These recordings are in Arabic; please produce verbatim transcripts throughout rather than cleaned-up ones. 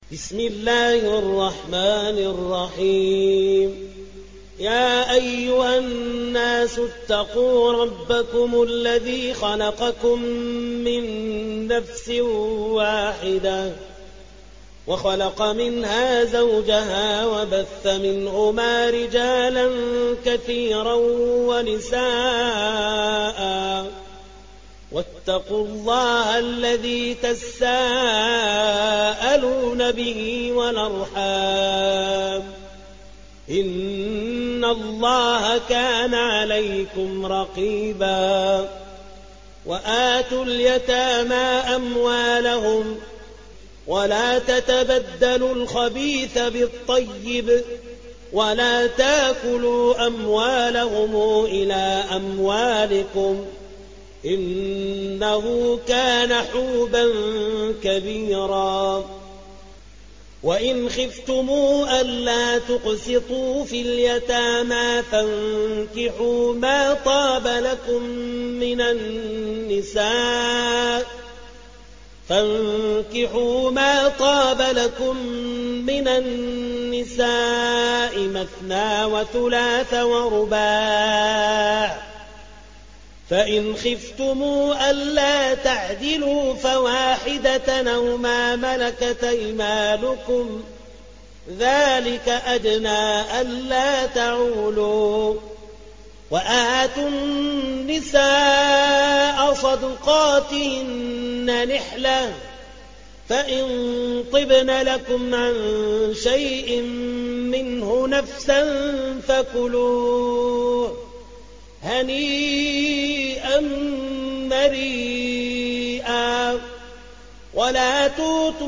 بسم الله الرحمن الرحيم. يا أيها الناس اتقوا ربكم الذي خلقكم من نفس واحدة وخلق منها زوجها وبث منهما رجالا كثيرا ونساء واتقوا الله الذي تساءلون به والأرحام إن الله كان عليكم رقيبا. وآتوا اليتامى أموالهم ولا تتبدلوا الخبيث بالطيب ولا تاكلوا أموالهم إلى أموالكم إنه كان حوبا كبيرا. وإن خفتموا ألا تقسطوا في اليتامى فانكحوا ما طاب لكم من النساء فانكحوا ما طاب لكم من النساء مثنى وثلاث ورباع، فإن خفتموا ألا تعدلوا فواحدة أو ما ملكت أيمانكم ذلك أدنى ألا تعولوا. وآتوا النساء صدقاتهن نحلة فإن طبن لكم عن شيء منه نفسا فكلوه هنيئا مريئا. ولا توتوا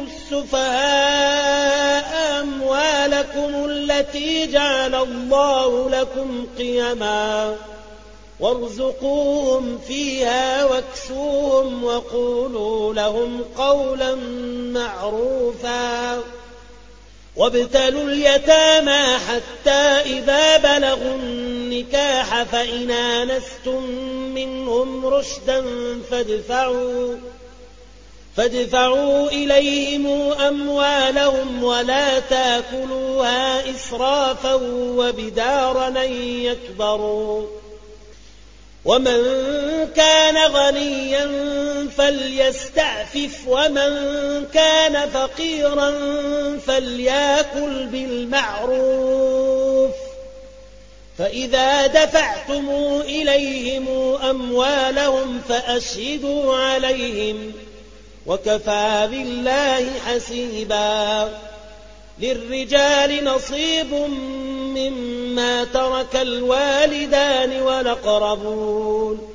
السفهاء أموالكم التي جعل الله لكم قيما وارزقوهم فيها واكسوهم وقولوا لهم قولا معروفا. وابتلوا اليتامى حتى إذا بلغوا النكاح فإن آنستم منهم رشدا فادفعوا, فادفعوا إليهم أموالهم ولا تاكلوها إسرافا وبدارا أن يكبروا. ومن كان غنيا فليستعفف ومن كان فقيرا فليأكل بالمعروف. فإذا دفعتم إليهم أموالهم فأشهدوا عليهم وكفى بالله حسيبا. للرجال نصيب مما ترك الوالدان والأقربون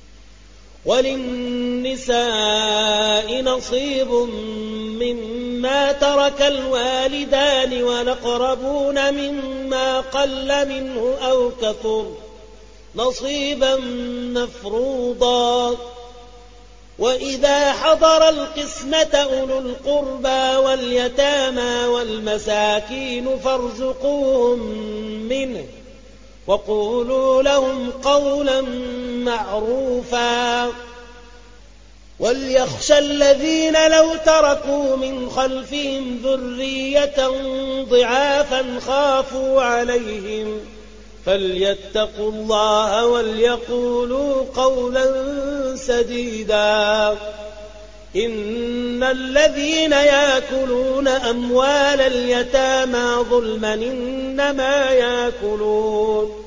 وللنساء نصيب مما ترك الوالدان والأقربون مما قل منه أو كثر نصيبا مفروضا. وإذا حضر القسمة أولو القربى واليتامى والمساكين فارزقوهم منه وقولوا لهم قولا معروفا. وليخشى الذين لو تركوا من خلفهم ذرية ضعافا خافوا عليهم فليتقوا الله وليقولوا قولا سديدا. إن الذين يأكلون أموال اليتامى ظلما إنما يأكلون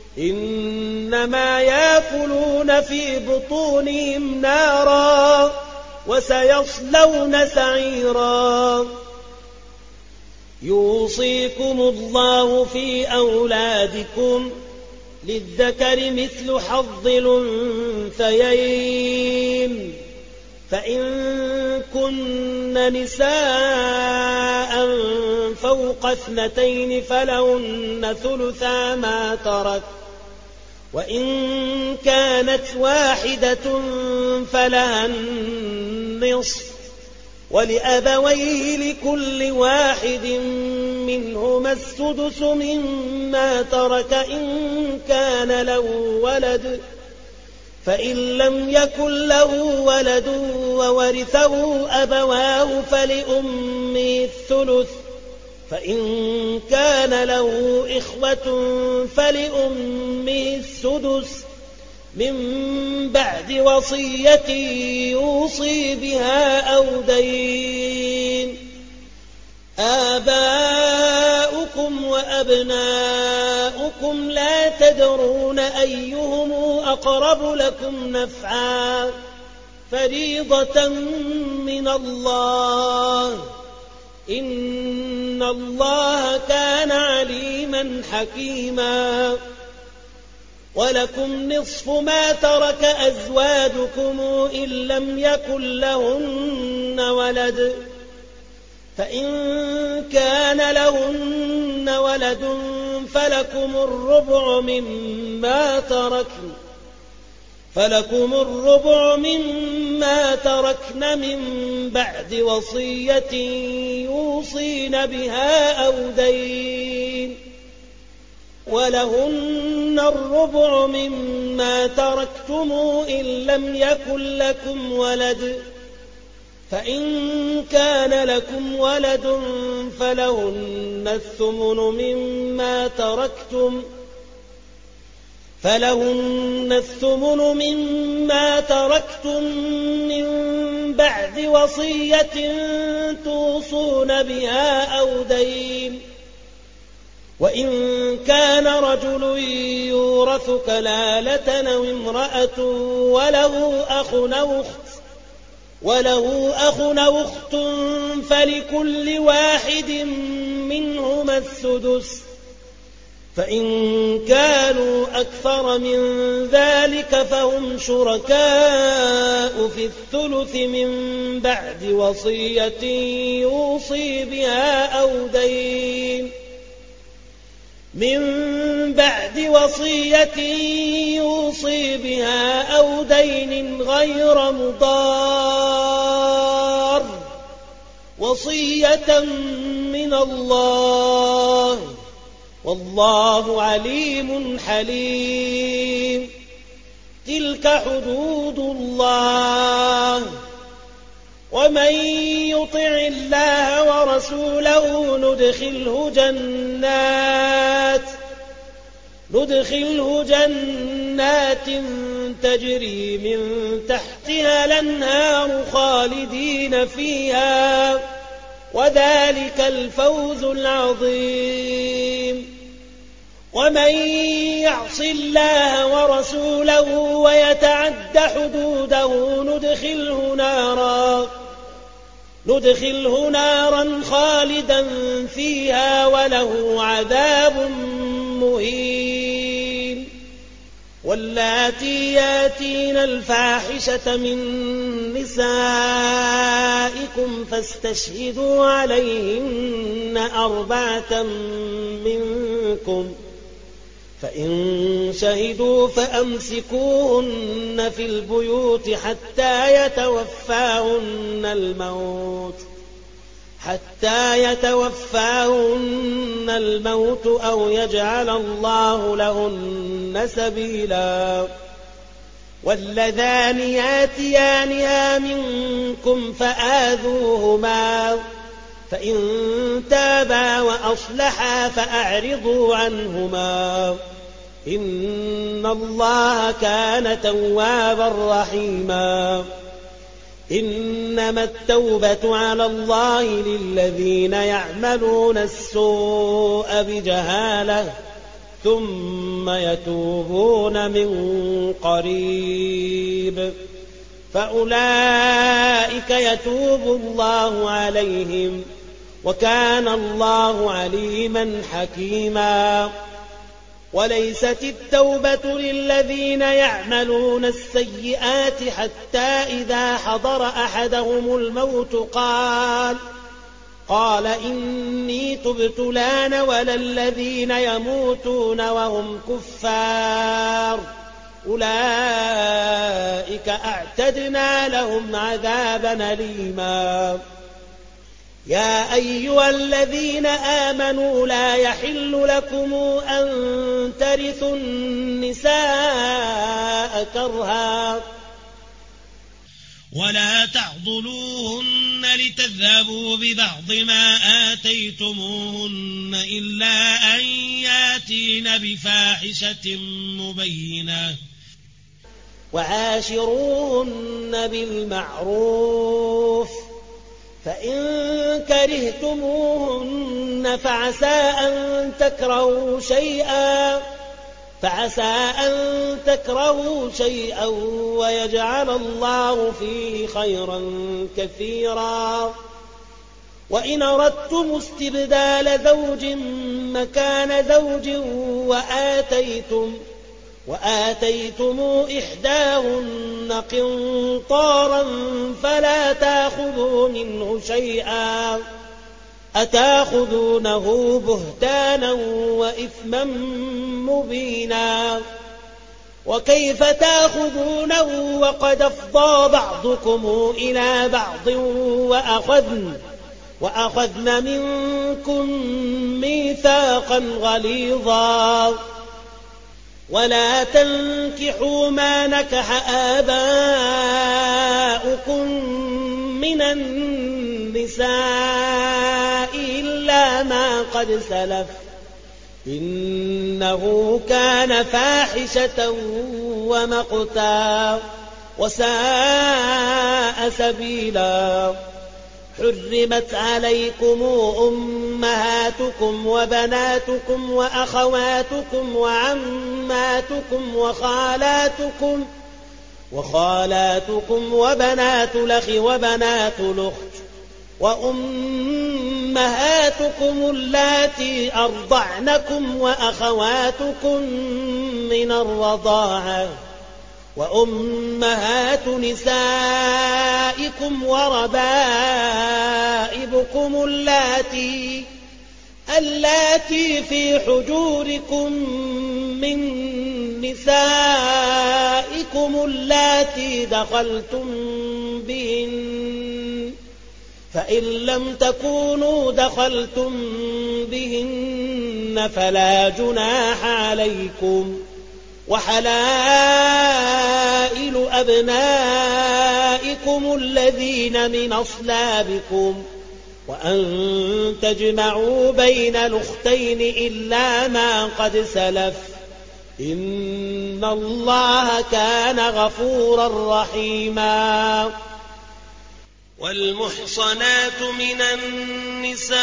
إنما يأكلون في بطونهم نارا وسيصلون سعيرا. يوصيكم الله في أولادكم للذكر مثل حظ الأنثيين فإن كن نساء فوق اثنتين فلهن ثلثا ما ترك وإن كانت واحدة فلها النصف ولأبويه لكل واحد منهما السدس مما ترك إن كان له ولد فإن لم يكن له ولد وورثه أبواه فلأمه الثلث فإن كان له إخوة فلأمه السدس من بعد وصية يوصي بها أو دين. آباؤكم وأبناؤكم لا تدرون أيهم أقرب لكم نفعا فريضة من الله إن الله كان عليما حكيما. ولكم نصف ما ترك أزواجكم إن لم يكن لهن ولد فإن كان لهن ولد فلكم الربع مما تركن فلكم الربع مما تركن من بعد وصية يوصين بها أو دين. ولهن الربع مما تركتم إن لم يكن لكم ولد فإن كان لكم ولد فلهن الثمن مما تركتم فلهن الثمن مما تركتم من بعد وصية توصون بها أو دين. وإن كان رجل يورث كلالة أو امرأة وله أخ أو أخت وله أخ أو أخت فلكل واحد منهما السدس فإن كانوا أكثر من ذلك فهم شركاء في الثلث من بعد وصية يوصي بها أو دين من بعد وصية يوصي بها أو دين غير مضار وصية من الله والله عليم حليم. تلك حدود الله ومن يطع الله ورسوله ندخله جنات ندخله جنات تجري من تحتها الأنهار خالدين فيها وذلك الفوز العظيم. ومن يعص الله ورسوله ويتعد حدوده ندخله نارا ندخله نارا خالدا فيها وله عذاب مهين. واللاتي ياتين الفاحشة من نسائكم فاستشهدوا عليهن أربعة منكم فإن شهدوا فأمسكوهن في البيوت حتى يتوفاهن الموت حتى يتوفاهن الموت أو يجعل الله لهن سبيلا. واللذان ياتيانها منكم فآذوهما فإن تابا وأصلحا فأعرضوا عنهما إن الله كان توابا رحيما. إنما التوبة على الله للذين يعملون السوء بجهالة ثم يتوبون من قريب فأولئك يتوب الله عليهم وكان الله عليما حكيما. وليست التوبة للذين يعملون السيئات حتى إذا حضر أحدهم الموت قال قال إني تبت الآن ولا الذين يموتون وهم كفار أولئك أعتدنا لهم عذابا أليما. يا أيها الذين آمنوا لا يحل لكم أن ترثوا النساء كرها ولا تعضلوهن لتذهبوا ببعض ما آتيتموهن إلا أن ياتين بفاحشة مبينة وعاشروهن بالمعروف فإن كرهتموهن فعسى أن تكرهوا شيئا فعسى أن تكرهوا شيئا ويجعل الله فيه خيرا كثيرا وإن أردتم استبدال زوج مكان زوج وآتيتم وآتيتم إحداهن قنطارا فلا تأخذوا منه شيئا أتأخذونه بهتانا وإثما مبينا وكيف تأخذونه وقد أفضى بعضكم إلى بعض وأخذن وأخذن منكم ميثاقا غليظا ولا تنكحوا ما نكح آباؤكم من النساء إلا ما قد سلف إنه كان فاحشة ومقتا وساء سبيلا حرمت عليكم أمهاتكم وبناتكم وأخواتكم وعماتكم وخالاتكم وخالاتكم وبنات الأخ وبنات الأخت وأمهاتكم اللاتي أرضعنكم وأخواتكم من الرضاعة وأمهات نسائكم وربائبكم اللاتي اللاتي في حجوركم من نسائكم اللاتي دخلتم بهن فإن لم تكونوا دخلتم بهن فلا جناح عليكم وحلائل أبنائكم الذين من أصلابكم وأن تجمعوا بين الأختين إلا ما قد سلف إن الله كان غفورا رحيما والمحصنات من النساء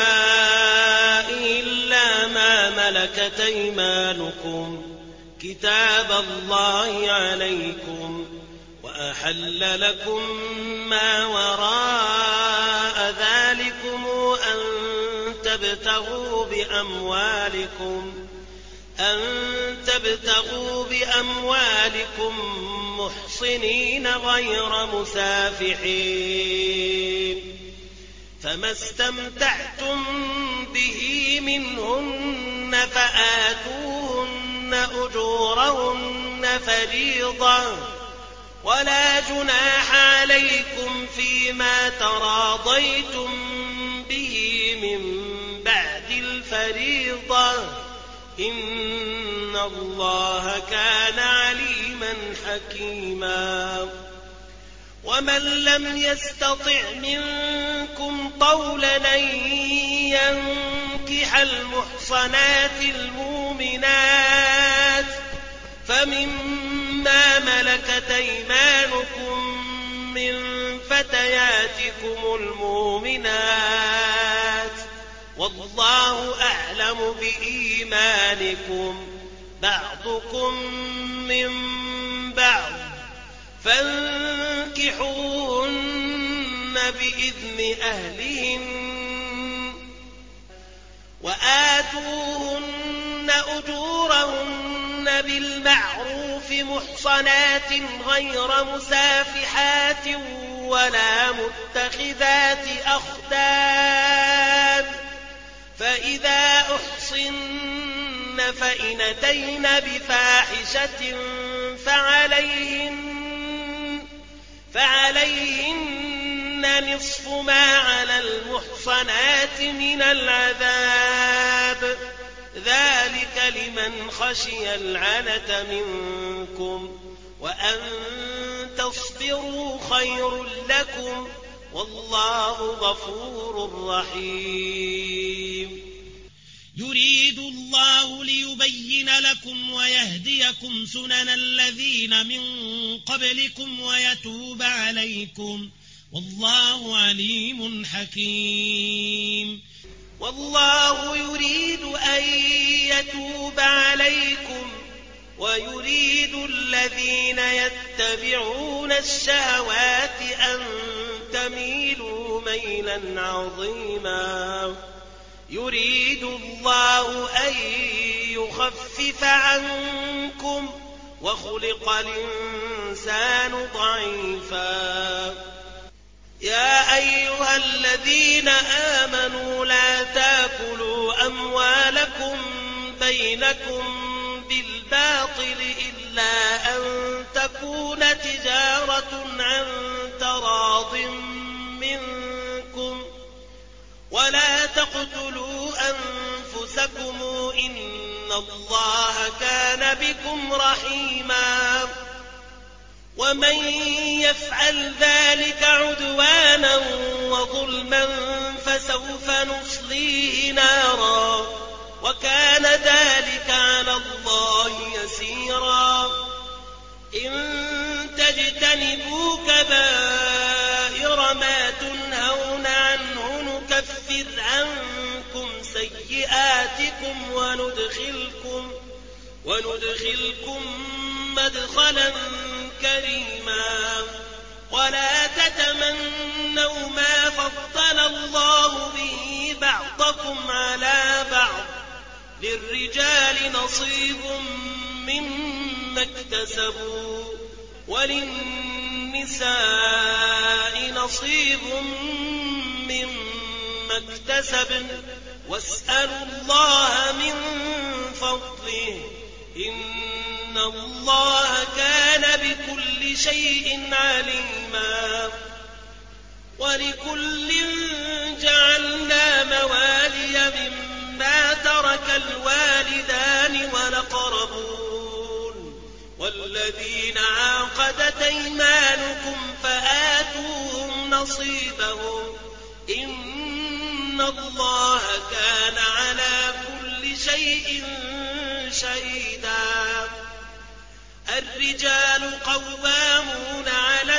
إلا ما ملكت أيمانكم كتاب الله عليكم وأحل لكم ما وراء ذلكم أن تبتغوا بأموالكم أن تبتغوا بأموالكم محصنين غير مسافحين فما استمتعتم به منهن فآتوهن أجورهن فريضة ولا جناح عليكم فيما تراضيتم به من بعد الفريضة إن الله كان عليما حكيما ومن لم يستطع منكم طولا أن ينكح المحصنات المؤمنات فمما ملكت أيمانكم من فتياتكم المؤمنات والله أعلم بإيمانكم بعضكم من بعض فانكحوهن بإذن أهلهن وآتوهن أجورهن بالمعروف محصنات غير مسافحات ولا متخذات أخدان فإذا أحصن فإن أتين بفاحشة فعليهن فعليهن نصف ما على المحصنين المحصنات من العذاب ذلك لمن خشي العنة منكم وأن تصبروا خير لكم والله غفور رحيم. يريد الله ليبين لكم ويهديكم سنن الذين من قبلكم ويتوب عليكم والله عليم حكيم. والله يريد أن يتوب عليكم ويريد الذين يتبعون الشهوات أن تميلوا ميلا عظيما. يريد الله أن يخفف عنكم وخلق الإنسان ضعيفا. يا أيها الذين آمنوا لا تاكلوا أموالكم بينكم بالباطل إلا أن تكون تجارة عن تراض منكم ولا تقتلوا أنفسكم إن الله كان بكم رحيما. ومن يفعل ذلك عدوانا وظلما فسوف نصليه نارا وكان ذلك على الله يسيرا. إن تجتنبوا كبائر ما تنهون عنه نكفر عنكم سيئاتكم وندخلكم, وندخلكم مدخلا كريما. ولا تتمنوا ما فضل الله به بعضكم على بعض للرجال نصيب مما اكتسبوا وللنساء نصيب مما اكتسبن واسألوا الله من فضله إن الله كان بكل شيء عليما. ولكل جعلنا موالي مما ترك الوالدان والأقربون والذين عقدت أيمانكم فآتوهم نصيبهم إن الله كان على كل شيء شهيدا. الرجال قوامون على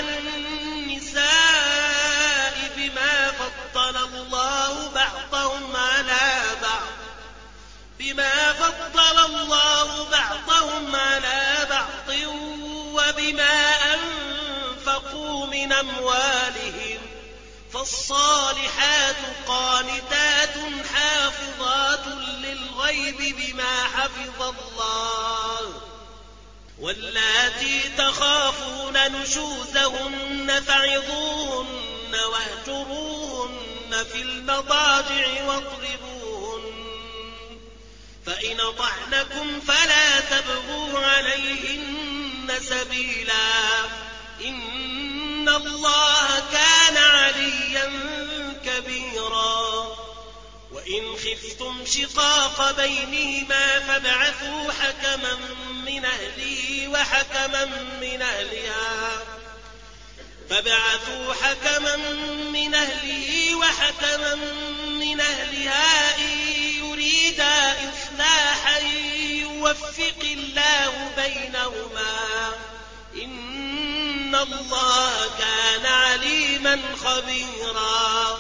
النساء بما فضل الله بعضهم على بعض بما فضل الله بعضهم على بعض وبما أنفقوا من أموالهم فالصالحات قانتات حافظات للغيب بما حفظ الله واللاتي تخافون نشوزهن فعظوهن واهجروهن في المضاجع واضربوهن فإن أطعنكم فلا تبغوا عليهن سبيلا إن الله كان عليا كبيرا. وإن خفتم شقاق بينهما فابعثوا حكما من أهله وحكما من أهلها فابعثوا حكما من أهله وحكما من أهلها إن يريدا إصلاحا يوفق الله بينهما إن الله كان عليما خبيرا.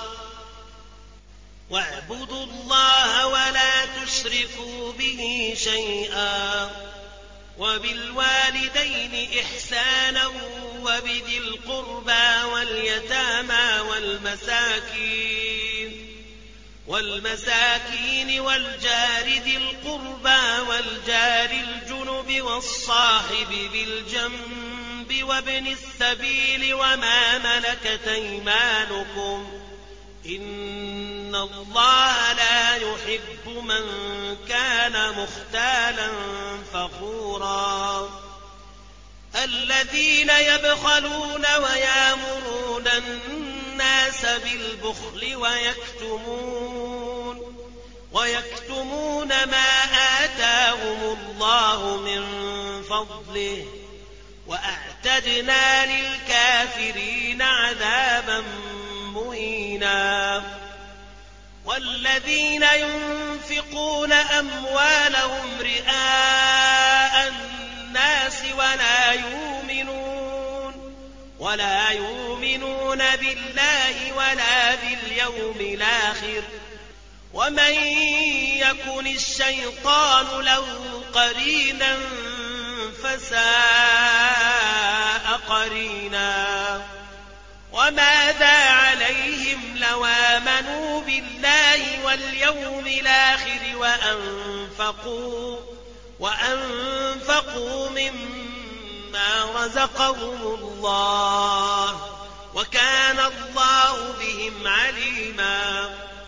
واعبدوا الله ولا تشركوا به شيئا وبالوالدين إحسانا وبذي القربى واليتامى والمساكين والمساكين والجار ذي القربى والجار الجنب والصاحب بالجنب وابن السبيل وما ملكت أيمانكم إن الله لا يحب من كان مختالا فخورا. الذين يبخلون ويامرون الناس الناس بالبخل ويكتمون ويكتمون ما آتاهم الله من فضله وأعتدنا للكافرين عذابا مهينا. والذين ينفقون أموالهم رئاء الناس ولا يؤمنون ولا يؤمنون بالله ولا باليوم الآخر ومن يكن الشيطان له قرينا فساء قرينا. وماذا عليهم لو آمنوا بالله واليوم الآخر وأنفقوا, وأنفقوا مما رزقهم الله وكان الله بهم عليما.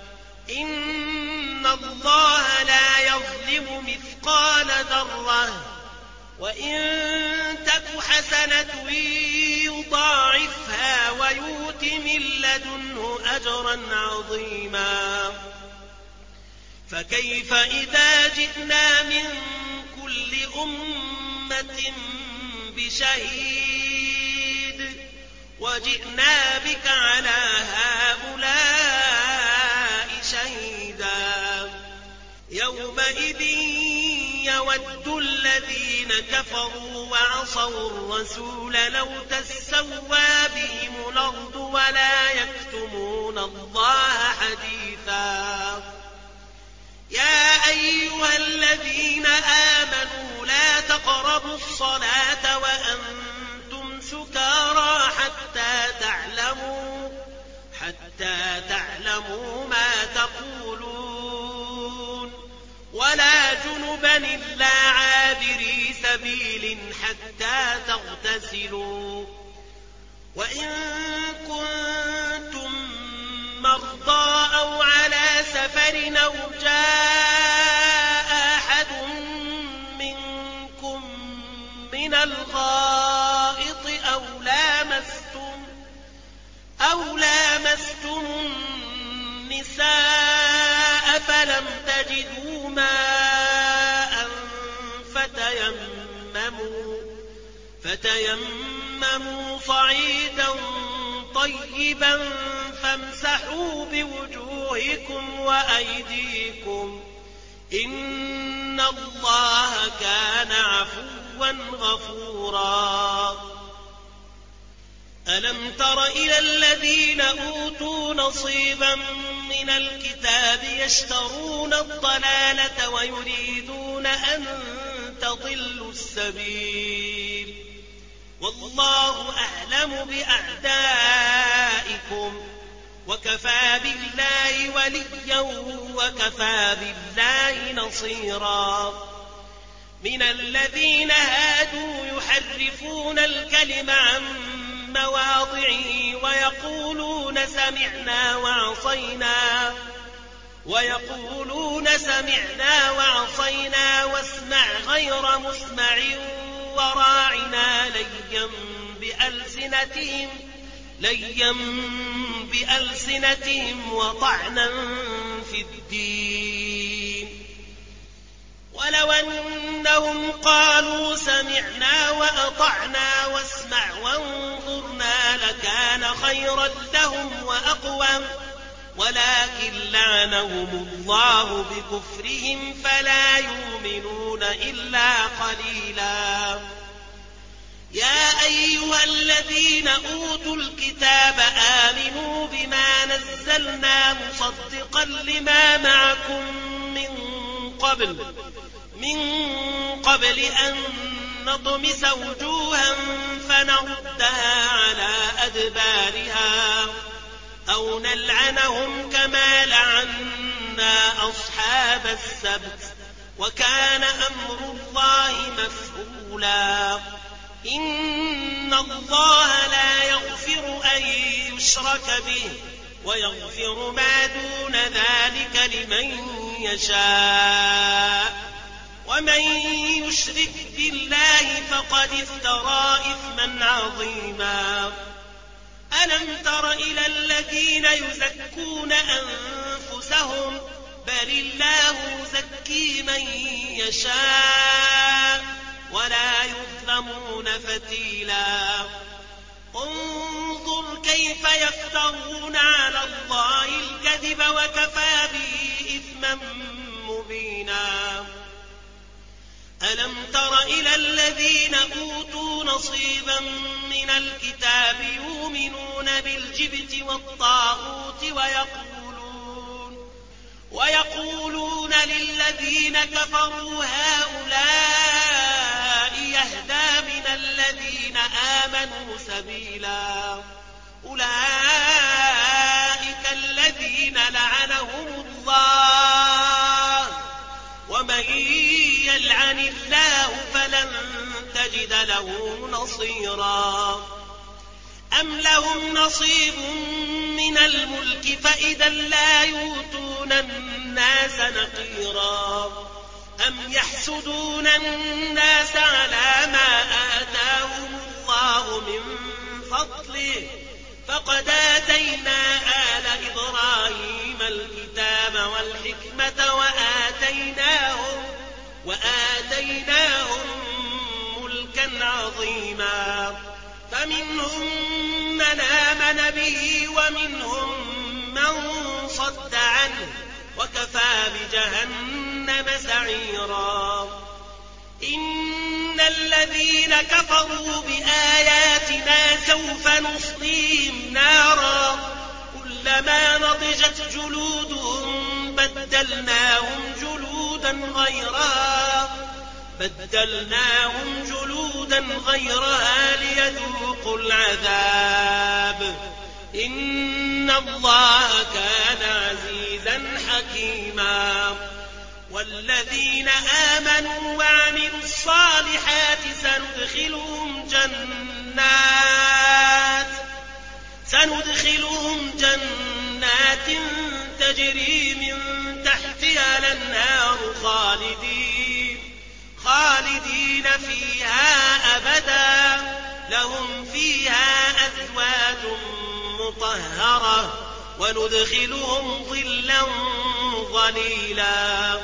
إن الله لا يظلم مثقال ذرة وإن تك حسنة يضاعفها ويؤت من لدنه أجرا عظيما. فكيف إذا جئنا من كل أمة بشهيد وجئنا بك على هؤلاء شهيدا. يومئذ يود الذين كفروا وعصوا الرسول لو تسوى بهم الأرض ولا يكتمون الله حديثا. يا أيها الذين آمنوا لا تقربوا الصلاة وأنتم سكارى حتى تعلموا حتى تعلموا ما تقولون ولا جنبا إلا عابري سبيل حتى تغتسلوا. وإن كنتم مرضى أو على سفر أو جاء أحد منكم من الغائط أو لامستم أو لامستم النساء فلم تجدوا ماء فتيمموا, فتيمموا صعيدا طيبا فامسحوا بوجوهكم وأيديكم إن الله كان عفوا غفورا. ألم تر إلى الذين أوتوا نصيبا من الكتاب يشترون الضلالة ويريدون أن تضلوا السبيل والله أعلم بأعدائكم وكفى بالله وليا وكفى بالله نصيرا. من الذين هادوا يحرفون الكلم عن مواضعه ويقولون سمعنا وعصينا ويقولون سمعنا وعصينا واسمع غير مسمع وراعنا ليا بألسنتهم ليا بألسنتهم وطعنا في الدين. ولو أنهم قالوا سمعنا وأطعنا واسمع وانظرنا لكان خيرا لهم وأقوم ولكن لعنهم الله بكفرهم فلا يؤمنون إلا قليلا. يا أيها الذين أوتوا الكتاب آمنوا بما نزلنا مصدقا لما معكم من قبل من قبل أن نطمس وجوها فنردها على أدبارها أو نلعنهم كما لعنا أصحاب السبت وكان أمر الله مفعولا. إن الله لا يغفر أن يشرك به ويغفر ما دون ذلك لمن يشاء ومن يشرك بالله فقد افترى إثما عظيما. ألم تر إلى الذين يزكون أنفسهم بل الله يزكي من يشاء ولا يظلمون فتيلا انظر كيف يفترون على الله الكذب وكفى به إثما مبينا ألم تر إلى الذين أوتوا نصيبا من الكتاب يؤمنون بالجبت والطاغوت ويقولون, ويقولون للذين كفروا هؤلاء يهدى من الذين آمنوا سبيلا أولئك الذين لعنهم الله ومن يلعن الله فلن تجد له نصيرا أم لهم نصيب من الملك فإذا لا يؤتون الناس نقيرا أم يحسدون الناس على ما آتاهم الله من فضله فقد آتينا آل إبراهيم الكتاب والحكمة وآتيناهم, وآتيناهم ملكا عظيما فمنهم من آمن به ومنهم من صد عنه وكفى بجهنم سعيرا إن الذين كفروا بآياتنا سوف نصليهم نارا كلما نضجت جلودهم بدلناهم جلودا غيرها بدلناهم جلودا غيرها ليذوقوا العذاب إن الله كان عزيزا حكيما والذين آمنوا وعملوا الصالحات سندخلهم جنات سندخلهم جنات تجري من تحتها الأنهار خالدين خالدين فيها أبدا لهم فيها أزواج مطهرة وندخلهم ظلا ظليلا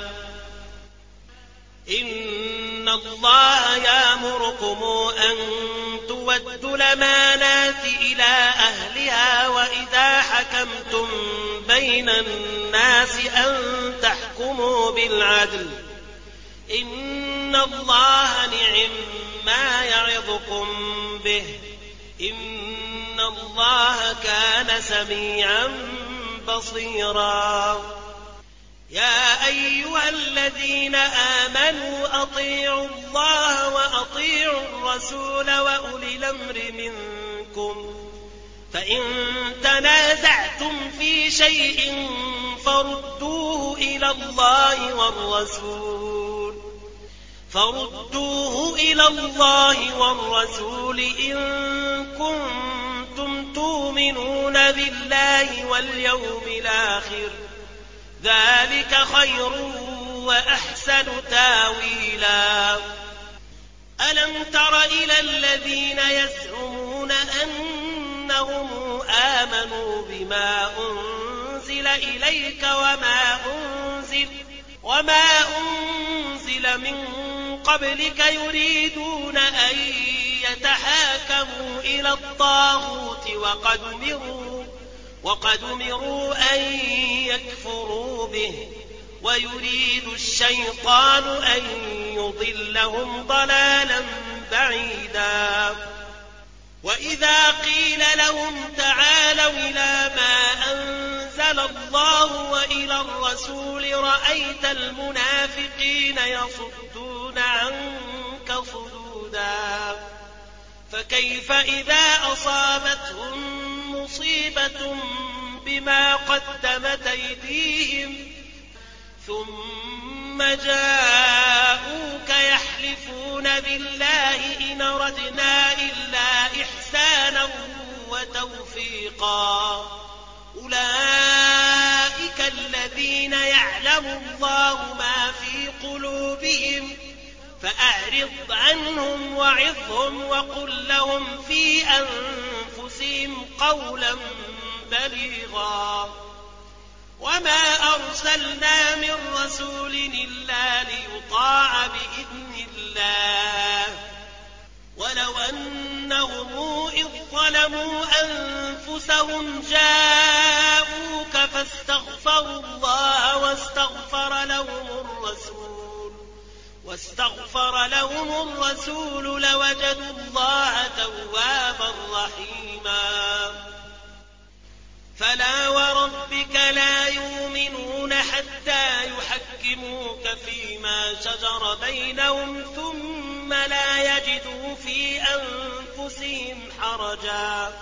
إن الله يأمركم أن تودوا الأمانات إلى أهلها وإذا حكمتم بين الناس أن تحكموا بالعدل إن الله نعم ما يعظكم به إن الله كان سميعا بصيرا يا أيها الذين آمنوا أطيعوا الله وأطيعوا الرسول وأولي الأمر منكم فإن تنازعتم في شيء فردوه إلى الله والرسول فردوه إلى الله والرسول إن كنتم تؤمنون بالله واليوم الآخر ذلك خير وأحسن تاويلا ألم تر إلى الذين يزعمون أنهم آمنوا بما أنزل إليك وما أنزل, وما أنزل من قبلك يريدون أن يتحاكموا إلى الطاغوت وقد أمروا وقد أمروا أن يكفروا به ويريد الشيطان أن يضلهم ضلالا بعيدا وإذا قيل لهم تعالوا إلى ما أنزل الله وإلى الرسول رأيت المنافقين يصدون عنك صدودا فكيف إذا أصابتهم مصيبة بما قدمت أيديهم ثم جاءوك يحلفون بالله إن أردنا إلا إحسانا وتوفيقا أولئك الذين يعلم الله ما في قلوبهم فأعرض عنهم وعظهم وقل لهم في أنفسهم أنفسهم قولا بليغا وما أرسلنا من رسول إلا ليطاع بإذن الله ولو أنهم إذ ظلموا أنفسهم جاءوك فاستغفروا الله واستغفر لهم الرسول واستغفر لهم الرسول لوجدوا الله توابا رحيما فلا وربك لا يؤمنون حتى يحكموك فيما شجر بينهم ثم لا يجدوا في أنفسهم حرجا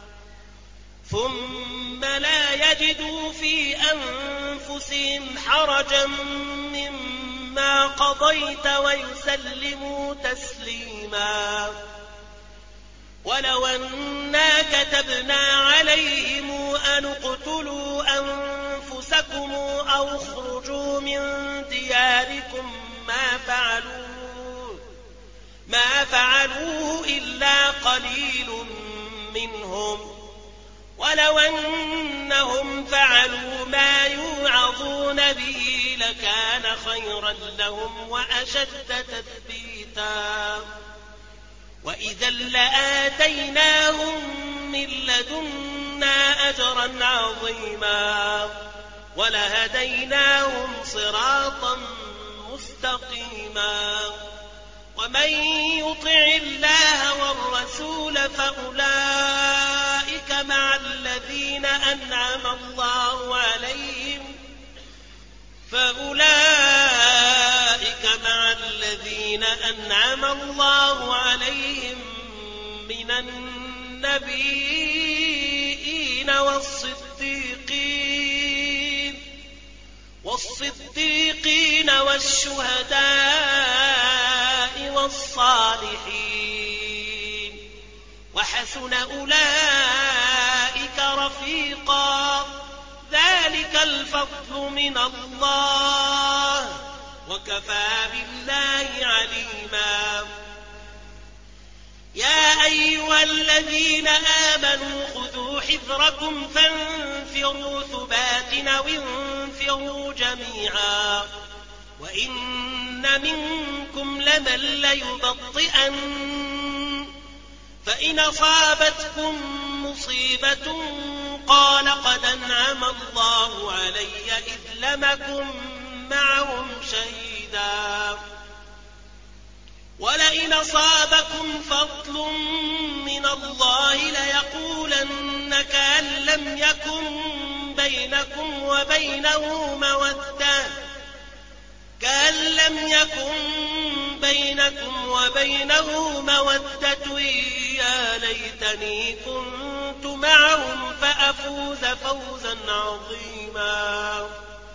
ثم لا يجدوا في أنفسهم حرجا مما قضيت ويسلموا تسليما ولو أنا كتبنا عليهم أن اقتلوا أنفسكم أو اخرجوا من دياركم ما فعلوه ما فعلوه إلا قليل منهم ولو أنهم فعلوا ما يوعظون به لكان خيرا لهم وأشد تثبيتا وإذا لآتيناهم من لدنا أجرا عظيما ولهديناهم صراطا مستقيما ومن يطع الله والرسول فأولئك مع الذين أنعم الله عليهم فأولئك مع الذين أنعم الله عليهم من النبيين والصديقين والصديقين والشهداء والصالحين وحسن أولئك رفيقا ذلك الفضل من الله وكفى بالله عليما يا أيها الذين آمنوا خذوا حذركم فانفروا ثبات أو انفروا جميعا وإن منكم لمن ليبطئن فإن أصابتكم مصيبة قال قد أنعم الله علي إذ لم أكن معهم شهيدا ولئن أصابكم فضل من الله ليقولن كأن لم يكن بينكم وبينه مودة كأن لم يكن بينكم وبينه مودة يا ليتني كنت معهم فأفوز فوزا عظيما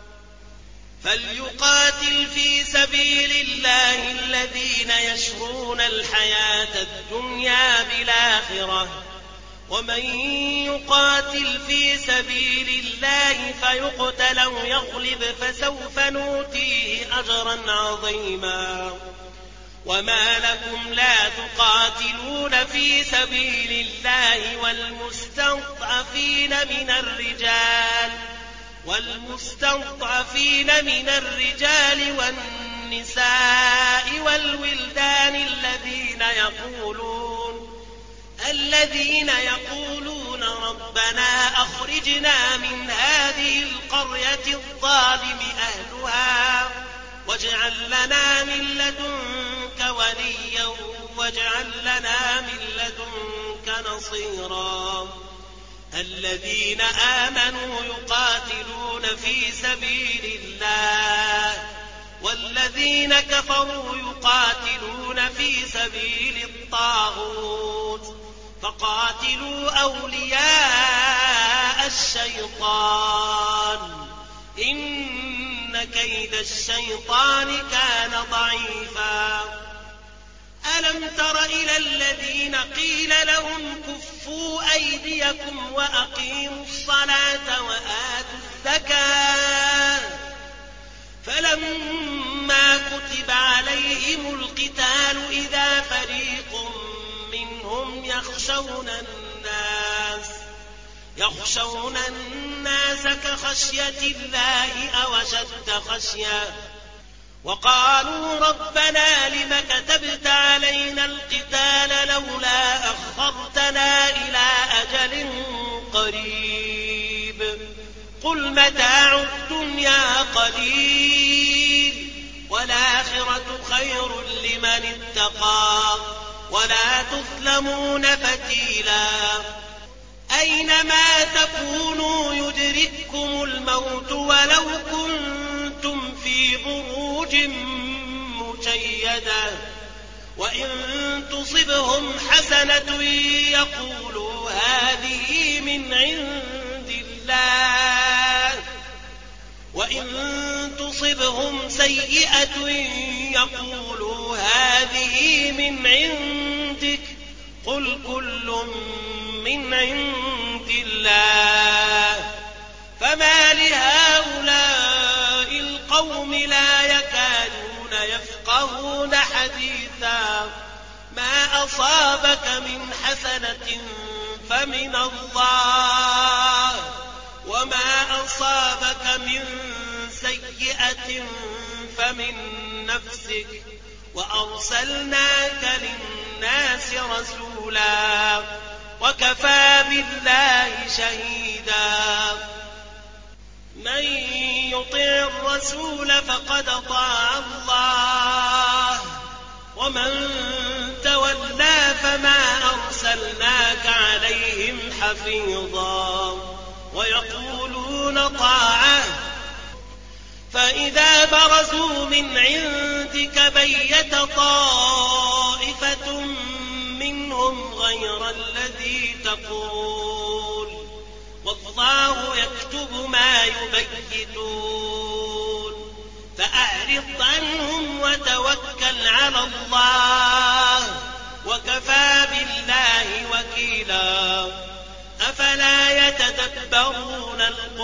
فليقاتل في سبيل الله الذين يشرون الحياة الدنيا بالآخرة ومن يقاتل في سبيل الله فيقتل أو يغلب فسوف نؤتيه أجرا عظيما وما لكم لا تقاتلون في سبيل الله والمستضعفين من الرجال والمستضعفين من الرجال والنساء والولدان الذين يقولون الذين يقولون ربنا أخرجنا من هذه القرية الظالم أهلها واجعل لنا من لدنك وليا واجعل لنا من لدنك نصيرا الذين آمنوا يقاتلون في سبيل الله والذين كفروا يقاتلون في سبيل الطاغوت فقاتلوا أولياء الشيطان إن كيد الشيطان كان ضعيفا ألم تر إلى الذين قيل لهم كفوا أيديكم وأقيموا الصلاة وآتوا الزكاة فلما كتب عليهم القتال إذا فريق منهم يخشون الناس يخشون الناس كخشية الله أو أشد خشية وقالوا ربنا لم كتبت علينا القتال لولا أخرتنا إلى أجل قريب قل متاع الدنيا قليل والآخرة خير لمن اتقى ولا تظلمون فتيلا أينما تكونوا يدرككم الموت ولو كنتم في بروج مشيدة وإن تصبهم حسنة يقولوا هذه من عند الله وإن تصبهم سيئة يقولوا هذه من عندك قل كل من عند الله فما لهؤلاء القوم لا يكادون يفقهون حديثا ما أصابك من حسنة فمن الله وما أصابك من سيئة فمن نفسك وأرسلناك للناس رسولا وكفى بالله شهيدا من يطع الرسول فقد أطاع الله ومن تولى فما أرسلناك عليهم حفيظا ويقولون طاعة فإذا برزوا من عندك بيت طائفة منهم غير الذي تقول والله يكتب ما يبيتون فأعرض عنهم وتوكل على الله وكفى بالله وكيلا أفلا يتدبرون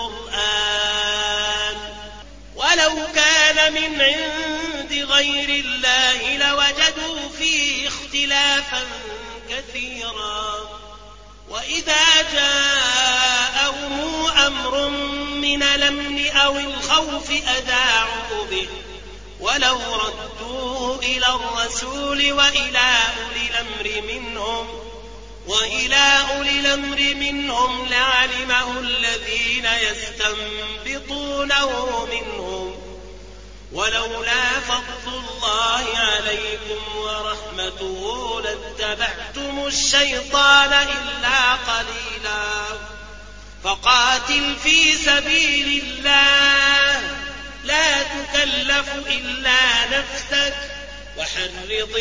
القرآن ولو كان من عند غير الله لوجدوا فيه اختلافا كثيرا وإذا جاءهم أمر من الأمن أو الخوف أذاعوا به ولو ردوه إلى الرسول وإلى أولي الأمر منهم وإلى أولي الأمر منهم لعلمه الذين يستنبطونه منهم ولولا فضل الله عليكم ورحمته لاتبعتم الشيطان إلا قليلا فقاتل في سبيل الله لا تكلف إلا نفسك وحرض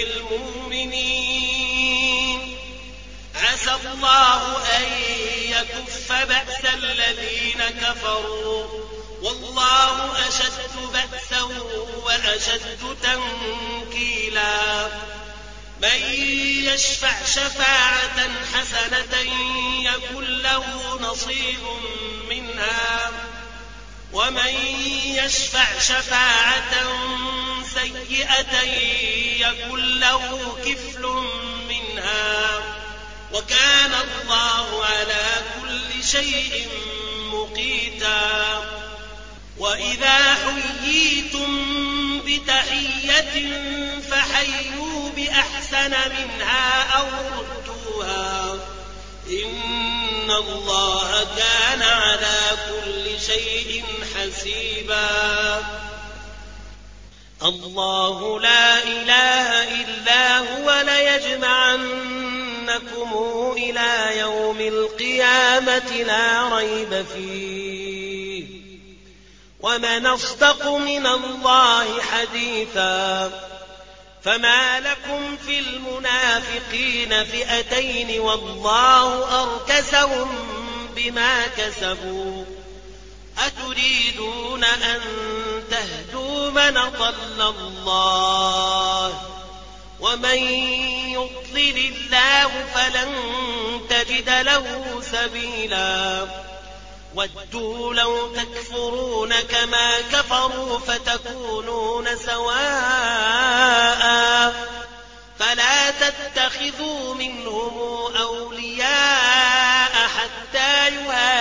المؤمنين عسى الله أن يكف بأس الذين كفروا والله أشد بأسا وأشد تنكيلا من يشفع شفاعة حسنة يكن له نصيب منها ومن يشفع شفاعة سيئة يكن له كفل منها وكان الله على كل شيء مقيتا وإذا حييتم بتحية فحيوا بأحسن منها أو ردوها إن الله كان على كل شيء حسيبا الله لا إله إلا هو ليجمعنكم إلى يوم القيامة لا ريب فيه ومن أصدق من الله حديثا فما لكم في المنافقين فئتين والله أركسهم بما كسبوا أتريدون أن تهدوا من ضل الله ومن يضلل الله فلن تجد له سبيلا ودوا لو تكفرون كما كفروا فتكونون سواء فلا تتخذوا منهم أولياء حتى يهاجروا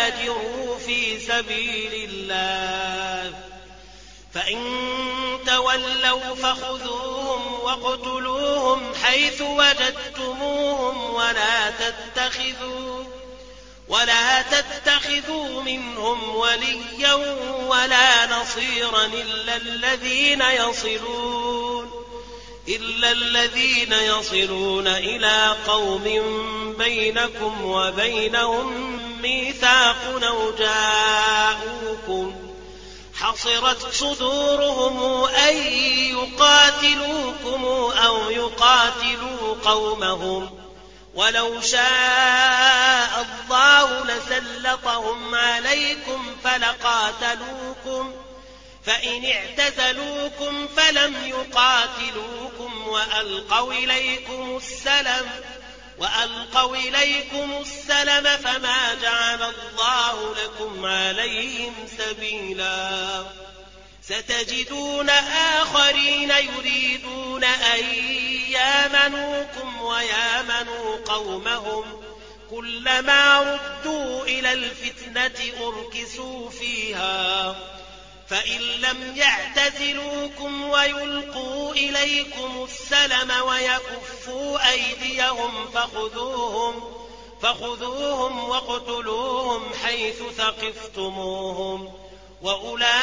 سبيل الله فإن تولوا فخذوهم واقتلوهم حيث وجدتموهم ولا تتخذوا ولا تتخذوا منهم وليا ولا نصيرا إلا الذين يصلون إلا الذين يصلون إلى قوم بينكم وبينهم ميثاق أو جاءوكم حصرت صدورهم أن يقاتلوكم أو يقاتلوا قومهم ولو شاء الله لسلطهم عليكم فلقاتلوكم فإن اعتزلوكم فلم يقاتلوكم وألقوا إليكم السلم وألقوا إليكم السلم فما جعل الله لكم عليهم سبيلا ستجدون آخرين يريدون أن يامنوكم ويامنوا قومهم كلما ردوا إلى الفتنة أركسوا فيها فإن لم يعتزلوكم ويلقوا إليكم السلم ويكفوا أيديهم فخذوهم فخذوهم واقتلوهم حيث ثقفتموهم وأولئكم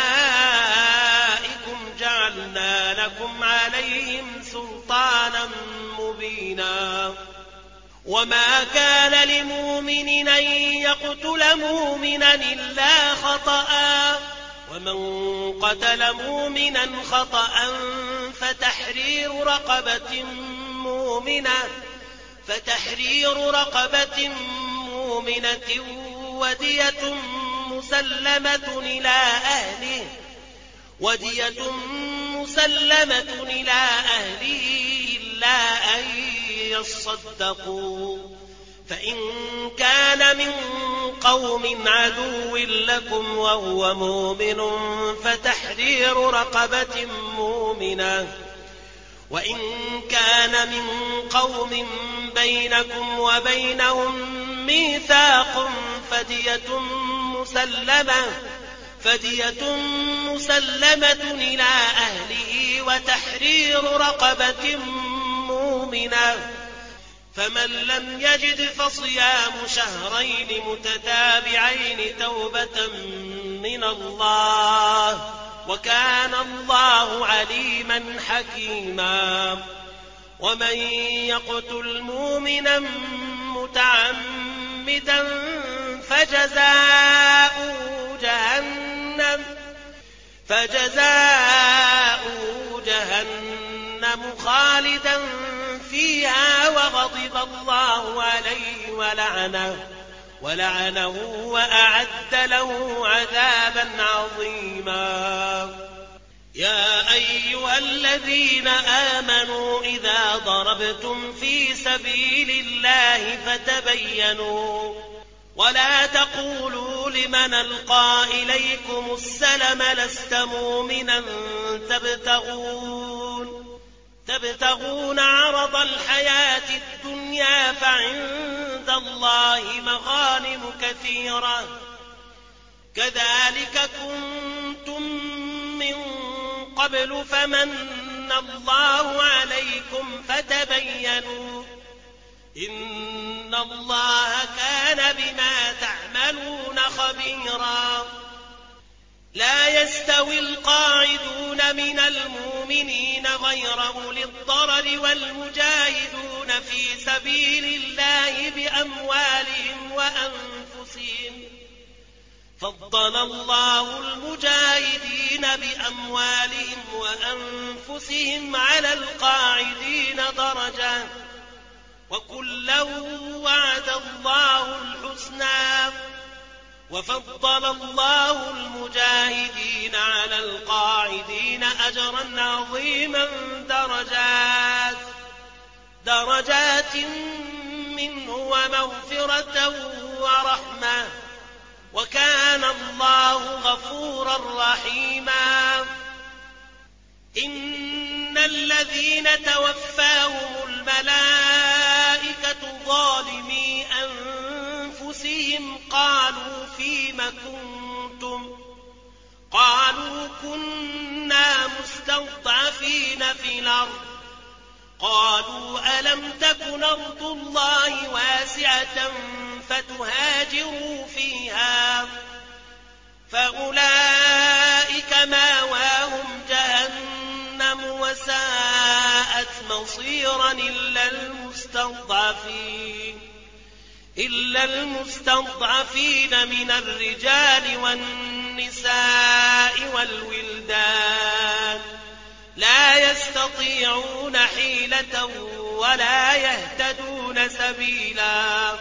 جعلنا لكم عليهم سلطانا مبينا وما كان لمؤمن أن يقتل مؤمنا إلا خطأ ومن قتل مؤمنا خطأ فتحرير رقبة مؤمنة فتحرير رقبة مؤمنة ودية مسلمة إلى أهله ودية مسلمة إلى أهله إلا أن يصدقوا فإن كان من قوم عدو لكم وهو مؤمن فتحرير رقبة مؤمنة وإن كان من قوم بينكم وبينهم ميثاق فدية مسلمة فدية مسلمة إلى أهله وتحرير رقبة مؤمنة فمن لم يجد فصيام شهرين متتابعين توبة من الله وكان الله عليما حكيما ومن يقتل مؤمنا متعمدا فجزاؤه جهنم فجزاؤه جهنم خالدا فيها وغضب الله عليه ولعنه ولعنه وأعد له عذابا عظيما يا أيها الذين آمنوا إذا ضربتم في سبيل الله فتبينوا ولا تقولوا لمن ألقى إليكم السلم لست مؤمنا تبتغون تبتغون عرض الحياة الدنيا فعند الله مغانم كثيرة كذلك كنتم من قبل فمن الله عليكم فتبينوا إن الله كان بما تعملون خبيرا لا يستوي القاعدون من المؤمنين غير أولي الضرر والمجاهدون في سبيل الله بأموالهم وأنفسهم فضل الله المجاهدين بأموالهم وأنفسهم على القاعدين درجة وكلا وعد الله الحسنى وفضل الله المجاهدين على القاعدين أجرا عظيما درجات درجات منه ومغفرة ورحمة وكان الله غفورا رحيما إن الذين توفاهم الملائكة ظالمي أنفسهم قالوا فيم كنتم وكنا مستضعفين في الأرض قالوا ألم تكن أرض الله واسعة فتهاجروا فيها فأولئك ماواهم جهنم وساءت مصيرا إلا المستضعفين إلا المستضعفين من الرجال والنساء والولدان لا يستطيعون حيلة ولا يهتدون سبيلا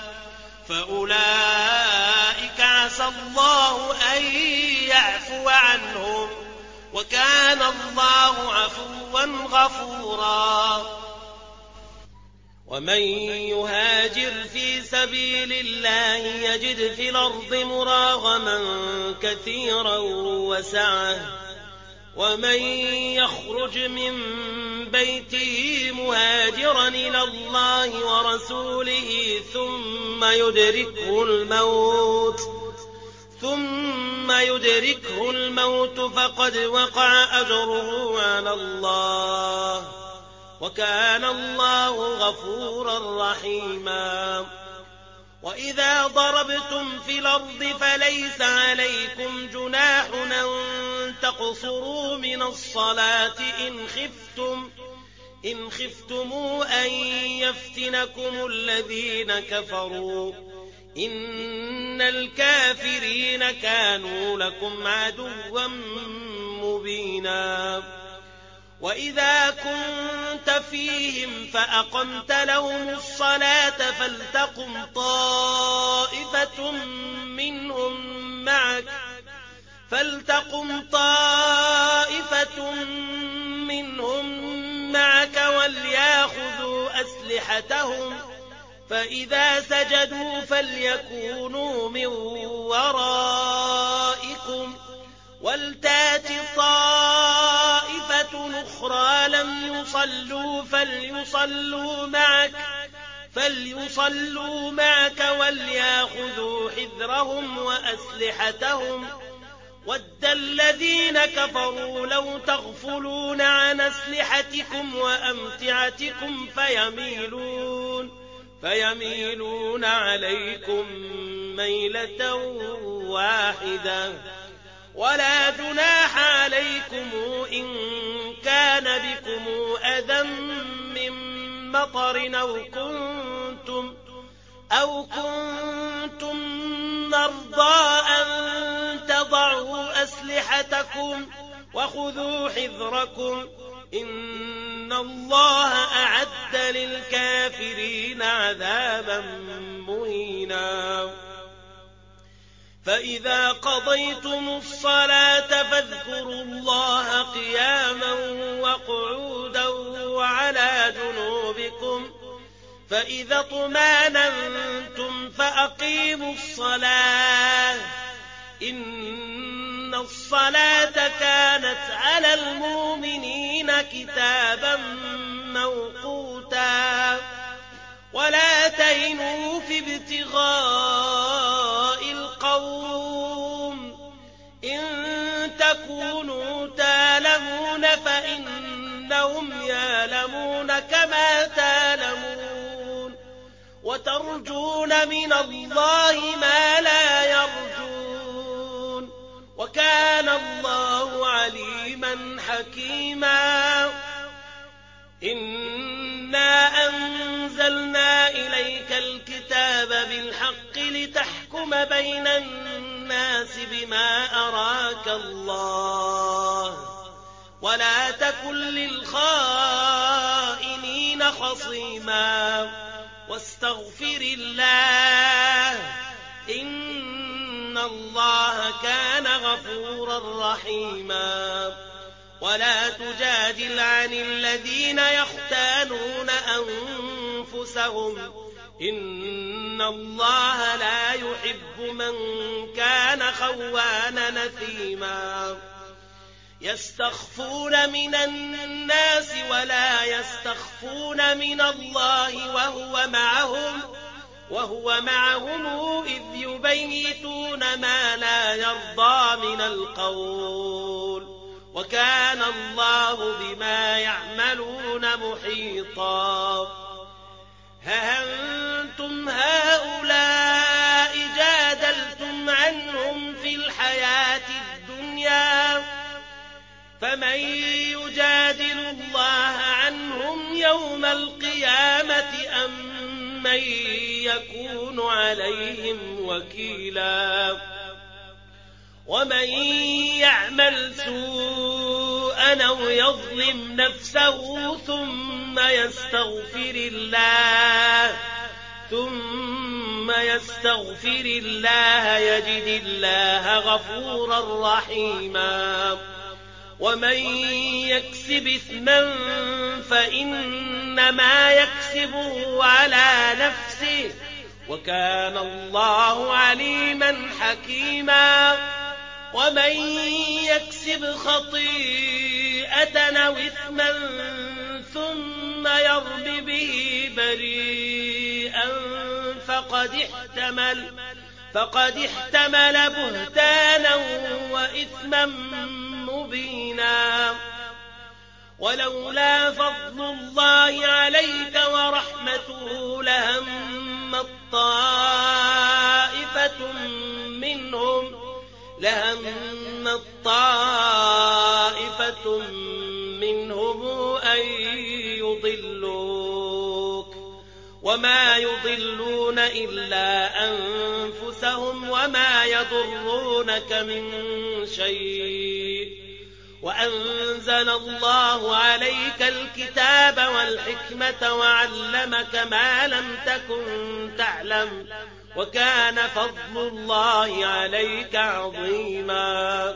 فأولئك عسى الله أن يعفو عنهم وكان الله عفوا غفورا. ومن يهاجر في سبيل الله يجد في الأرض مراغما كثيرا وسعة ومن يخرج من بيته مهاجرا إلى الله ورسوله ثم يدركه الموت ثم يدركه الموت فقد وقع أجره على الله وكان الله غفورا رحيما. وإذا ضربتم في الأرض فليس عليكم جناح أن تقصروا من الصلاة إن خفتم إن خفتم أن يفتنكم الذين كفروا إن الكافرين كانوا لكم عدوا مبينا. وإذا كنت فيهم فأقمت لهم الصلاة فلتقم طائفة منهم معك فلتقم طائفة منهم معك وليأخذوا أسلحتهم فإذا سجدوا فليكونوا من ورائكم ولتات طائفة أخرى لم يصلوا فليصلوا معك فليصلوا معك وليأخذوا حذرهم وأسلحتهم ود الذين كفروا لو تغفلون عن أسلحتكم وأمتعتكم فيميلون فيميلون عليكم ميلة واحدة ولا جناح عليكم إن كان بكم أذى من مطر أو كنتم أو كنتم مرضى أن تضعوا أسلحتكم وخذوا حذركم إن الله أعد للكافرين عذابا مهينا. فإذا قضيتم الصلاة فاذكروا الله قياما وقعودا وعلى جنوبكم فإذا اطمأننتم فأقيموا الصلاة إن الصلاة كانت على المؤمنين كتابا موقوتا. ولا تهنوا في ابتغاء القوم إن تكونوا تالمون فإنهم يالمون كما تالمون وترجون من الله ما لا يرجون وكان الله عليما حكيما. إنا أنزلنا إليك الكتاب بالحق لتحكم بين الناس بما أراك الله ولا تكن للخائنين خصيما واستغفر الله إن الله كان غفورا رحيما. ولا تجادل عن الذين يختانون أنفسهم إن الله لا يحب من كان خوانا نثيما. يستخفون من الناس ولا يستخفون من الله وهو معهم وهو معهم إذ يبيتون ما لا يرضى من القول وكان الله بما يعملون محيطا. ها أنتم هؤلاء جادلتم عنهم في الحياة الدنيا، فمن يجادل الله عنهم يوم القيامة أم من يكون عليهم وكيلا؟ ومن يعمل سوءا أو يظلم نفسه ثم يستغفر الله ثم يستغفر الله يجد الله غفورا رحيما. ومن يكسب إثما فإنما يكسبه على نفسه، وكان الله عليما حكيما. ومن يكسب خطيئة أو إثما ثم يرم به بريئا فقد احتمل فقد احتمل بهتانا وإثما مبينا. ولولا فضل الله عليك ورحمته لهم طائفة منهم لهم طائفة منهم أن يضلوك وما يضلون إلا أنفسهم وما يضرونك من شيء. وأنزل الله عليك الكتاب والحكمة وعلمك ما لم تكن تعلم، وكان فضل الله عليك عظيما.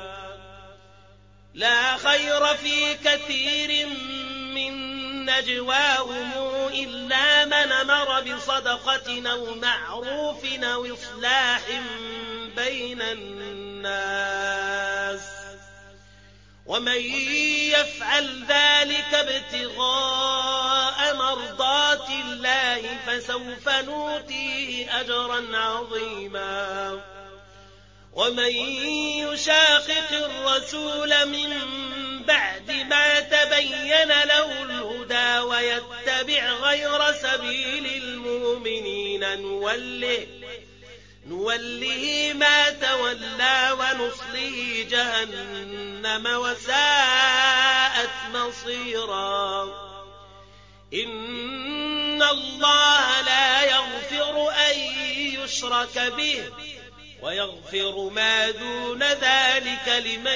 لا خير في كثير من نجواهم إلا من أمر بصدقة أو معروف أو إصلاح بين الناس، ومن يفعل ذلك ابتغاء مرضات الله فسوف نؤتيه أجرا عظيما. ومن يشاقق الرسول من بعد ما تبين له الهدى ويتبع غير سبيل المؤمنين نوله نوله ما تولى ونصله جهنم وساءت مصيرا. إن الله لا يغفر أن يشرك به ويغفر ما دون ذلك لمن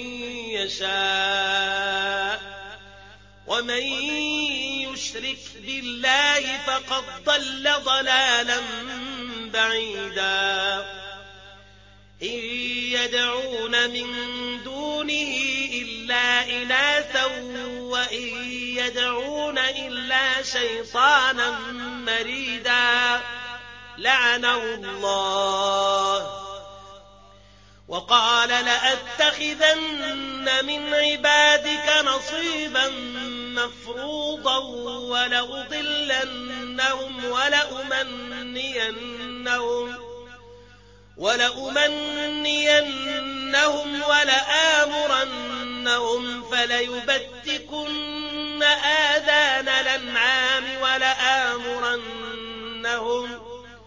يشاء، ومن يشرك بالله فقد ضل ضلالا بعيدا. إن يدعون من دونه إلا إناثا وإن يدعون إلا شيطانا مريدا لعنه الله. وقال لأتخذن من عبادك نصيبا مفروضا ولأضلنهم ولأمنينهم ولأمنينهم ولآمرنهم فليبتكن آذان الأنعام ولآمرنهم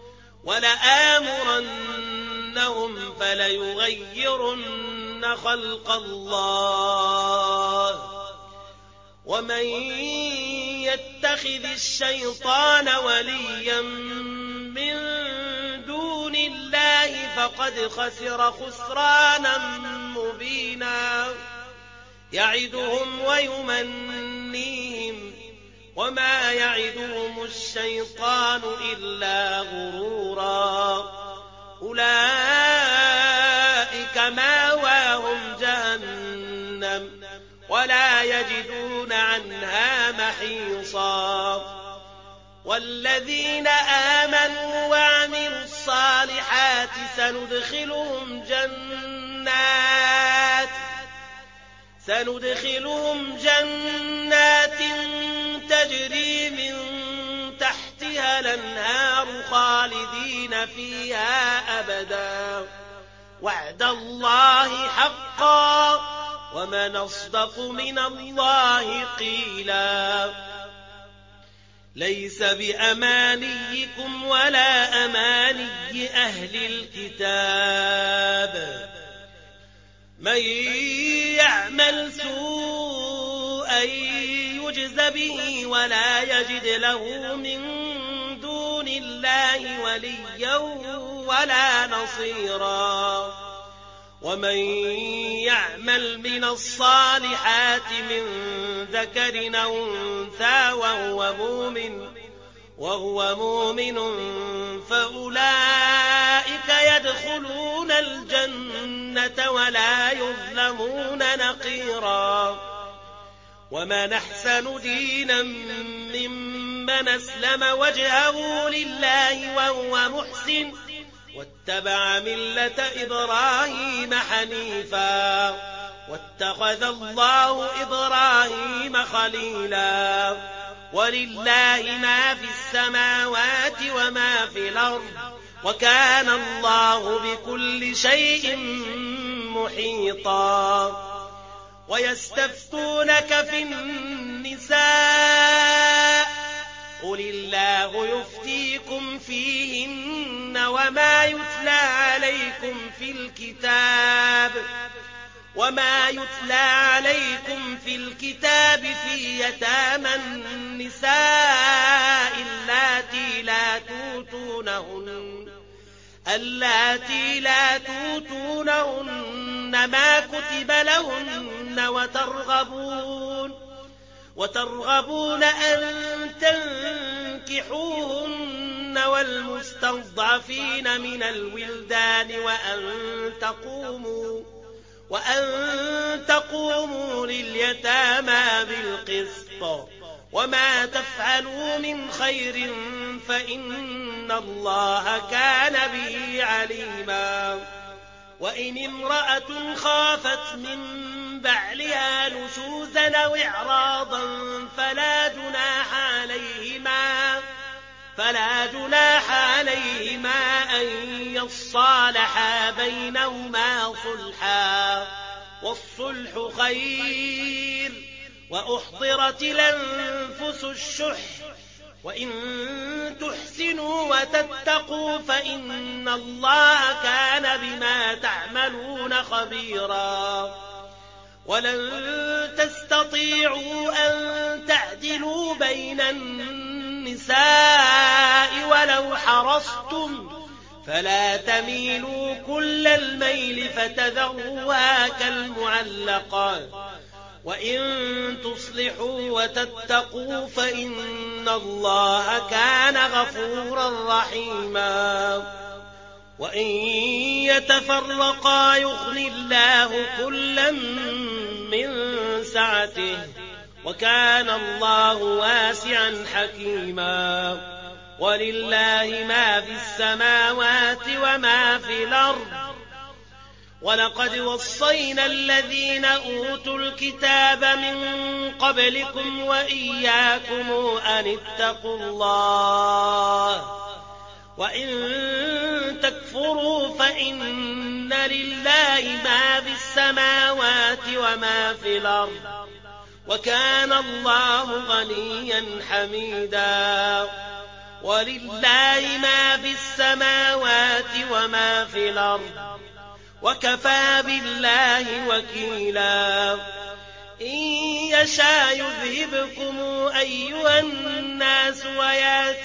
ولآمرنهم فليغيرن خلق الله. ومن يتخذ الشيطان وليا من دون الله فقد خسر خسرانا مبينا. يعدهم ويمنيهم وما يعدهم الشيطان إلا غرورا. أولئك مأواهم جهنم ولا يجدون عنها محيصا. والذين آمنوا وعملوا الصالحات سندخلهم جنات سندخلهم جنات تجري من تحتها الأنهار خالدين فيها أبدا. وعد الله حقا ومن أصدق من الله قيلا ليس بأمانيكم ولا أماني أهل الكتاب من يعمل سوءا يجز به ولا يجد له من دون الله وليا ولا نصيرا ومن يعمل من الصالحات من ذكر أو أنثى وهو مؤمن وهو مؤمن فأولئك يدخلون الجنة ولا يظلمون نقيرا ومن أحسن دينا ممن أسلم وجهه لله وهو محسن واتبع ملة إبراهيم حنيفا واتخذ الله إبراهيم خليلا ولله ما في السماوات وما في الأرض وكان الله بكل شيء محيطا ويستفتونك في النساء قل الله يفتيكم فيهن وما يتلى عليكم في الكتاب وما يتلى عليكم في الكتاب في يتامى النساء اللاتي لا توتونهن اللاتي لا توتونهن ما كتب لهن وترغبون وترغبون أن تنكحوهن والمستضعفين من الولدان وأن تقوموا وأن تقوموا لليتامى بالقسط وما تفعلوا من خير فإن الله كان به عليما وإن امرأة خافت من بعلها نشوزا أو إعراضا فلا جناح عليهما فلا جناح عليهما أن يصالحا بينهما صلحا والصلح خير وأحضرت الأنفس الشح وإن تحسنوا وتتقوا فإن الله كان بما تعملون خبيرا ولن تستطيعوا أن تعدلوا بين النساء ولو حرصتم فلا تميلوا كل الميل فتذروها كالمعلقات وإن تصلحوا وتتقوا فإن الله كان غفورا رحيما وإن يتفرقا يغن الله كلا من سعته وكان الله واسعا حكيما ولله ما في السماوات وما في الأرض ولقد وصينا الذين أوتوا الكتاب من قبلكم وإياكم أن اتقوا الله وإن تكفروا فإن لله ما في السماوات وما في الأرض وكان الله غنيا حميدا ولله ما في السماوات وما في الأرض وكفى بالله وكيلا إن يشاء يذهبكم أيها الناس ويات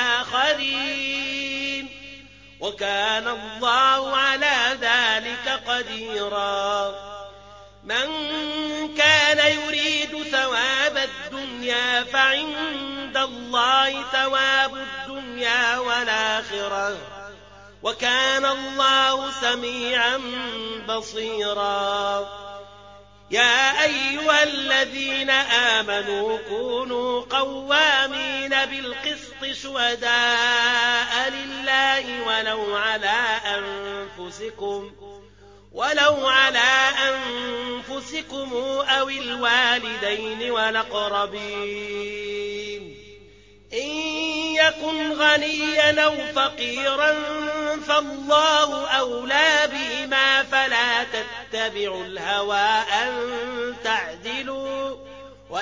بآخرين وكان الله على ذلك قديرا من كان يريد ثواب الدنيا فعند الله ثواب الدنيا والآخرة وكان الله سميعا بصيرا يا أيها الذين آمنوا كونوا قوامين بالقسط شهداء لله ولو على أنفسكم ولو على أنفسكم أو الوالدين والأقربين إن يكن غنيا أو فقيرا فالله أولى بهما فلا تتبعوا الهوى أن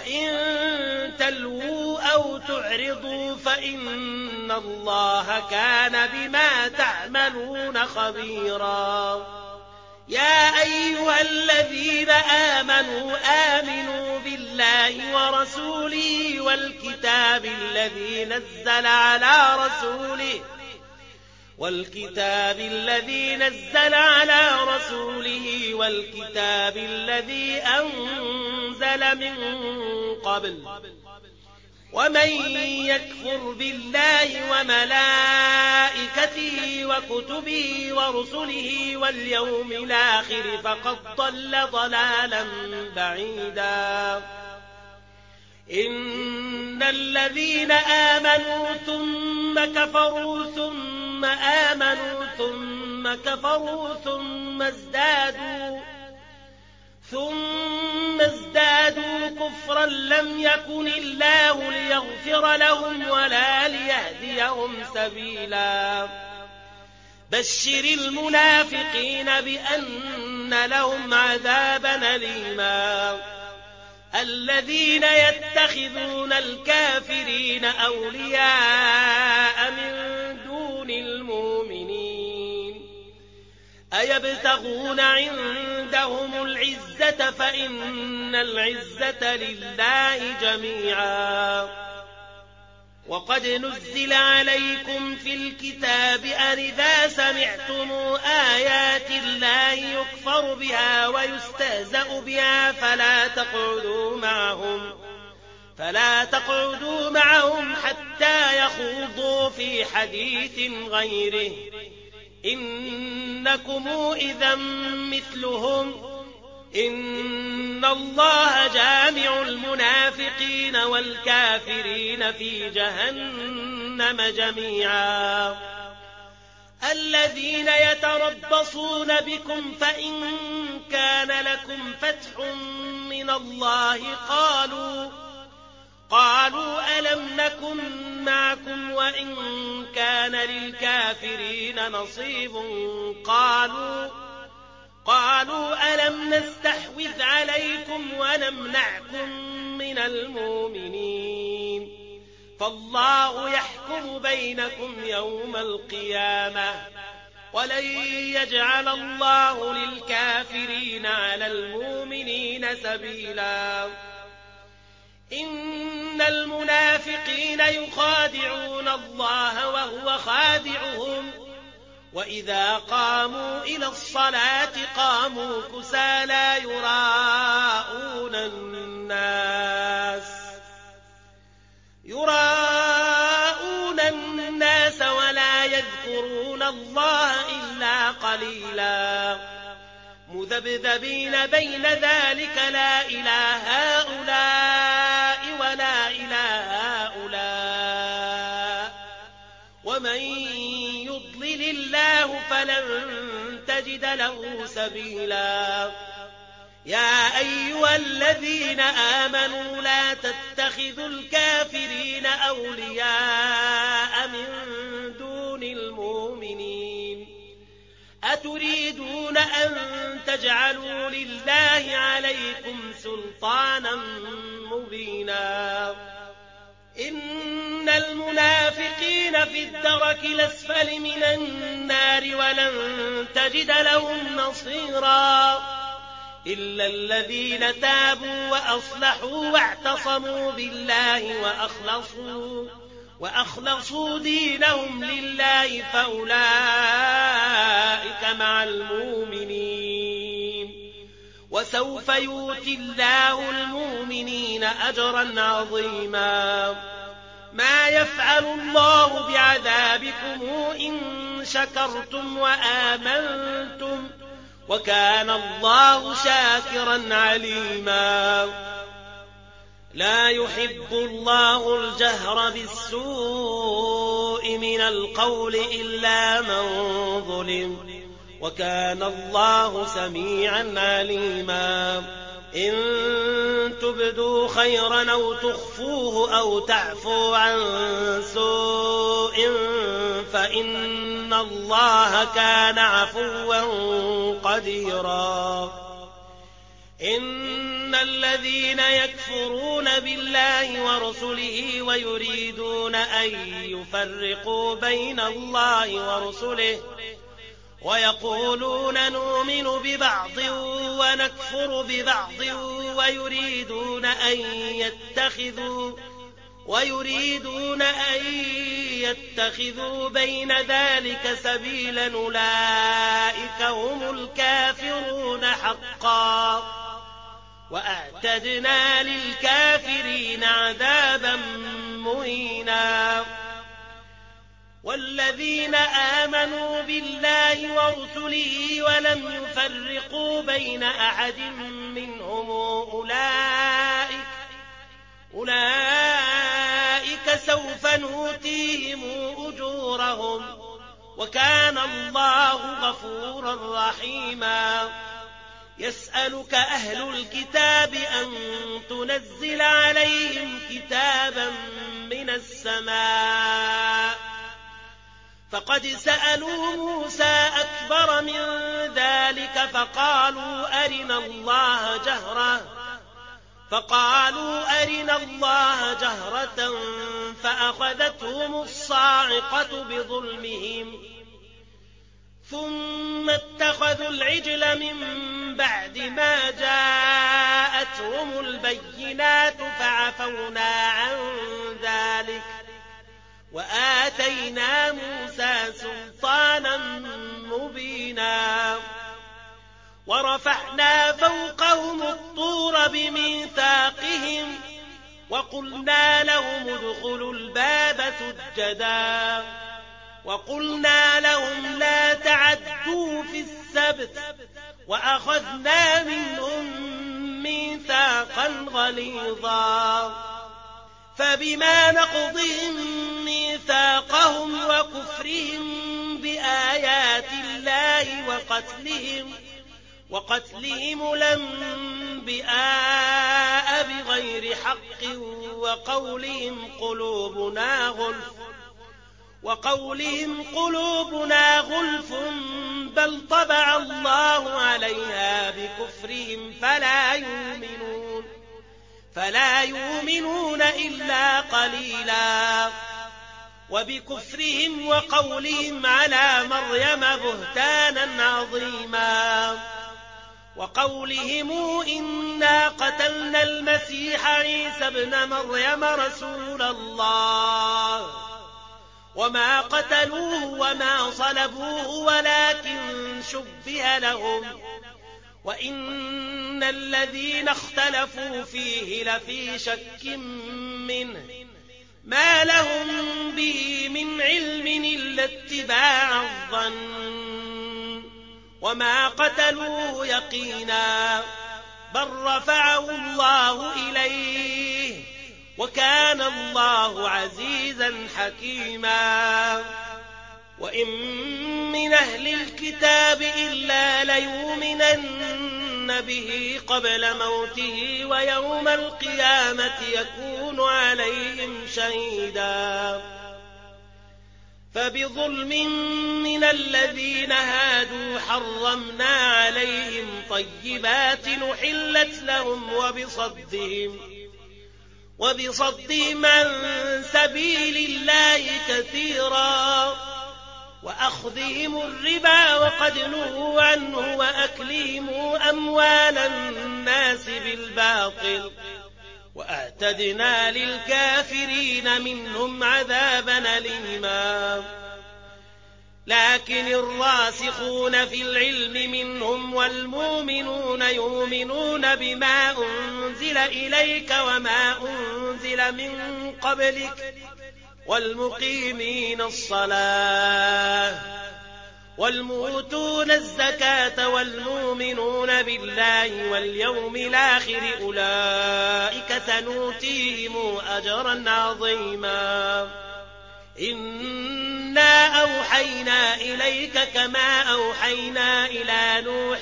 وإن تلووا أو تعرضوا فإن الله كان بما تعملون خبيرا يا أيها الذين آمنوا آمنوا بالله ورسوله والكتاب الذي نزل على رسوله والكتاب الذي نزل على رسوله والكتاب الذي أنزل من قبل ومن يكفر بالله وملائكته وكتبه ورسله واليوم الآخر فقد ضل ضلالا بعيدا إن الذين آمنوا ثم كفروا ثم آمنوا ثم كفروا ثم ازدادوا ثم ازدادوا كفرا لم يكن الله ليغفر لهم ولا ليهديهم سبيلا بشر المنافقين بأن لهم عذابا أليما الذين يتخذون الكافرين أولياء من دون المؤمنين أيبتغون عندهم العزة فإن العزة لله جميعا وقد نزل عليكم في الكتاب أن إذا سمعتم آيات الله يكفر بها ويستهزأ بها فلا تقعدوا معهم فلا تقعدوا معهم حتى يخوضوا في حديث غيره إنكم إذا مثلهم إن الله جامع المنافقين والكافرين في جهنم جميعا الذين يتربصون بكم فإن كان لكم فتح من الله قالوا قالوا ألم نكن معكم وإن كان للكافرين نصيب قالوا قالوا ألم نستحوذ عليكم ونمنعكم من المؤمنين فالله يحكم بينكم يوم القيامة ولن يجعل الله للكافرين على المؤمنين سبيلا إن المنافقين يخادعون الله وهو خادعهم وإذا قاموا إلى الصلاة قاموا كسالى يراءون الناس يراءون الناس ولا يذكرون الله إلا قليلا مذبذبين بين ذلك لا إله هؤلاء ولا إله هؤلاء ومن يضلل الله فلن تجد له سبيلا يا أيها الذين آمنوا لا تتخذوا الكافرين أولياء من دون المؤمنين أتريدون أن تجعلوا لله عليكم سلطانا مبينا إن المنافقين في الدرك الأسفل من النار ولن تجد لهم نصيرا إلا الذين تابوا وأصلحوا واعتصموا بالله وأخلصوا وأخلصوا دينهم لله فأولئك مع المؤمنين وسوف يؤتي الله المؤمنين أجرا عظيما ما يفعل الله بعذابكم إن شكرتم وآمنتم وكان الله شاكرا عليما لا يحب الله الجهر بالسوء من القول إلا من ظلم وكان الله سميعا عليما إن تبدوا خيرا أو تخفوه أو تعفوا عن سوء فإن الله كان عفوا قديرا إن الذين يكفرون بالله ورسله ويريدون أن يفرقوا بين الله ورسله ويقولون نؤمن ببعض ونكفر ببعض ويريدون أن يتخذوا ويريدون أن يتخذوا بين ذلك سبيلا أولئك هم الكافرون حقا وأعتدنا للكافرين عذابا مهينا. والذين آمنوا بالله ورسله ولم يفرقوا بين أحد منهم أولئك أولئك سوف نؤتيهم أجورهم وكان الله غفورا رحيما. يسألك أهل الكتاب أن تنزل عليهم كتابا من السماء فقد سألوا موسى أكبر من ذلك فقالوا أرنا الله جهرة فقالوا أرنا الله جهرة فأخذتهم الصاعقة بظلمهم ثم اتخذوا العجل من بعد ما جاءتهم البينات فعفونا عن ذلك وآتينا موسى سلطانا مبينا. ورفعنا فوقهم الطور بميثاقهم وقلنا لهم ادخلوا الباب سجدا وقلنا لهم لا تعدوا في السبت وأخذنا منهم ميثاقا غليظا. فبما نقضهم ميثاقهم وكفرهم بآيات الله وقتلهم وقتلهم الأنبياء بغير حق وقولهم قلوبنا غلف وقولهم قلوبنا غلف بل طبع الله عليها بكفرهم فلا يؤمنون فلا يؤمنون إلا قليلا. وبكفرهم وقولهم على مريم بهتانا عظيما وقولهم إنا قتلنا المسيح عيسى ابن مريم رسول الله وما قتلوه وما صلبوه ولكن شبه لهم وإن الذين اختلفوا فيه لفي شك منه ما لهم به من علم إلا اتباع الظن وما قتلوه يقينا بل رفعه الله إليه وكان الله عزيزا حكيما. وإن من أهل الكتاب إلا ليؤمنن به قبل موته ويوم القيامة يكون عليهم شهيدا. فبظلم من الذين هادوا حرمنا عليهم طيبات أحلت لهم وبصدهم وبصدهم عن سبيل الله كثيرا وأخذهم الربا وقد نهوا عنه وأكلهم أموال الناس بالباطل وأعتدنا للكافرين منهم عذابا أليما. لكن الراسخون في العلم منهم والمؤمنون يؤمنون بما أنزل إليك وما أنزل من قبلك والمقيمين الصلاة والمؤتون الزكاة والمؤمنون بالله واليوم الآخر أولئك سنؤتيهم أجرا عظيما. إنا أوحينا إليك كما أوحينا إلى نوح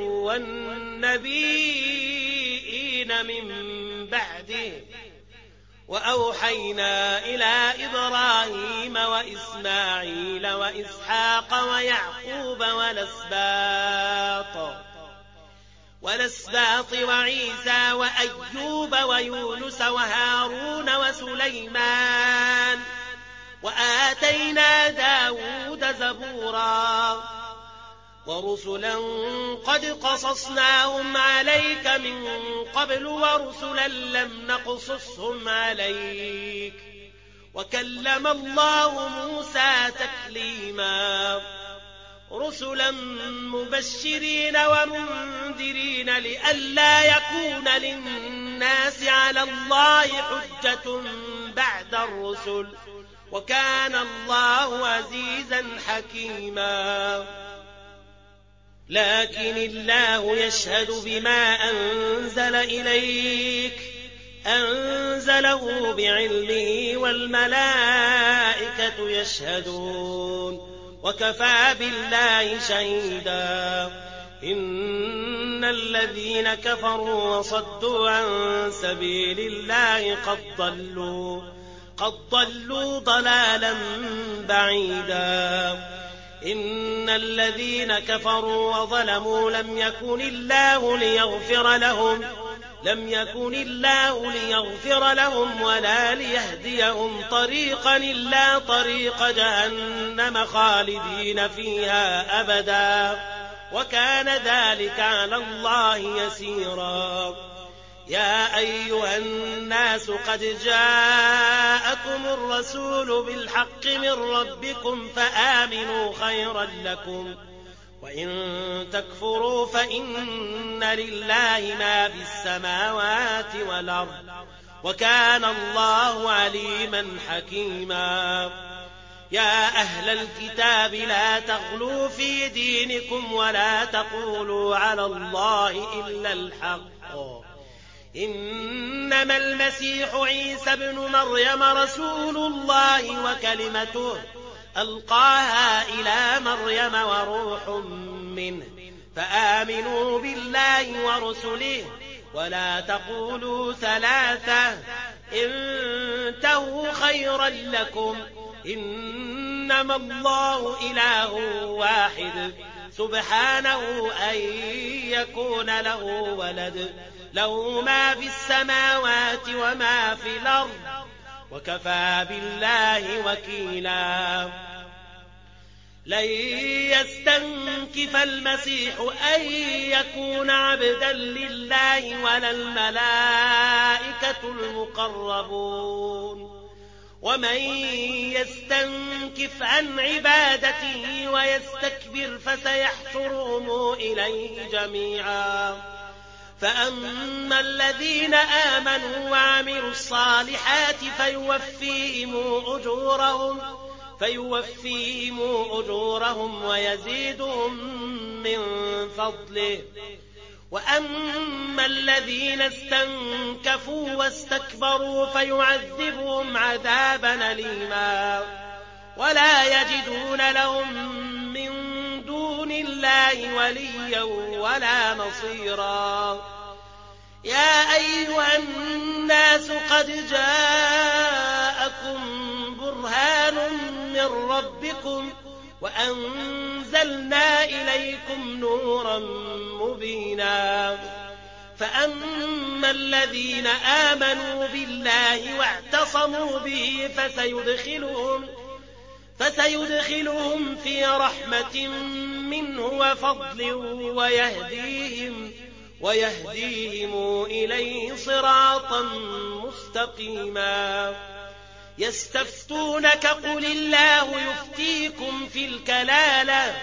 والنبيين من بعده وأوحينا إلى إبراهيم وإسماعيل وإسحاق ويعقوب والأسباط والأسباط وعيسى وأيوب ويونس وهارون وسليمان وآتينا داود زبورا ورسلا قد قصصناهم عليك من قبل ورسلا لم نقصصهم عليك وكلم الله موسى تكليما رسلا مبشرين ومنذرين لئلا يكون للناس على الله حجة بعد الرسل وكان الله عزيزا حكيما لكن الله يشهد بما أنزل إليك أنزله بعلمه والملائكة يشهدون وكفى بالله شهيدا إن الذين كفروا وصدوا عن سبيل الله قد ضلوا قد ضلوا ضلالا بعيدا إن الذين كفروا وظلموا لم يكن الله ليغفر لهم لم يكن الله ليغفر لهم ولا ليهديهم طريقا إلا طريق جهنم خالدين فيها أبدا وكان ذلك على الله يسيرا يا أيها الناس قد جاءكم الرسول بالحق من ربكم فآمنوا خيرا لكم وإن تكفروا فإن لله ما في السماوات والأرض وكان الله عليما حكيما يا أهل الكتاب لا تغلوا في دينكم ولا تقولوا على الله إلا الحق إنما المسيح عيسى ابن مريم رسول الله وكلمته ألقاها إلى مريم وروح منه فآمنوا بالله ورسله ولا تقولوا ثلاثة انتهوا خيرا لكم إنما الله إله واحد سبحانه أن يكون له ولد له ما في السماوات وما في الأرض وكفى بالله وكيلا لن يستنكف المسيح أن يكون عبدا لله ولا الملائكة المقربون ومن يستنكف عن عبادته ويستكبر فسيحشرهم إليه جميعا فأما الذين آمنوا وعملوا الصالحات فيوفيهم أجورهم فيوفيهم أجورهم ويزيدهم من فضله وأما الذين استنكفوا واستكبروا فيعذبهم عذابا أليما ولا يجدون لهم من دون الله وليا ولا نصيرا يا أيها الناس قد جاءكم برهان من ربكم وأنزلنا إليكم نورا مبينا فأما الذين آمنوا بالله واعتصموا به فسيدخلهم فسيدخلهم في رحمة منه وفضل ويهديهم ويهديهم إليه صراطا مستقيما يستفتونك قل الله يفتيكم في الكلالة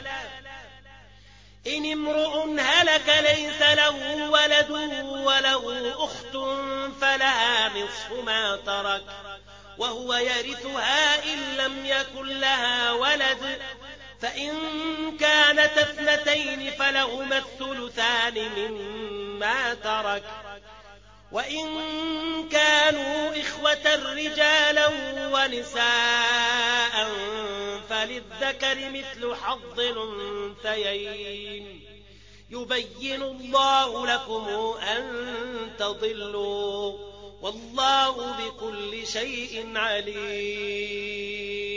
إن امرؤ هلك ليس له ولد وله أخت فلها نصف ما ترك وهو يرثها إن لم يكن لها ولد فإن كانت اثنتين فلهما الثلثان مما ترك وإن كانوا إخوة رجالا ونساء فللذكر مثل حظ الأنثيين يبين الله لكم أن تضلوا والله بكل شيء عليم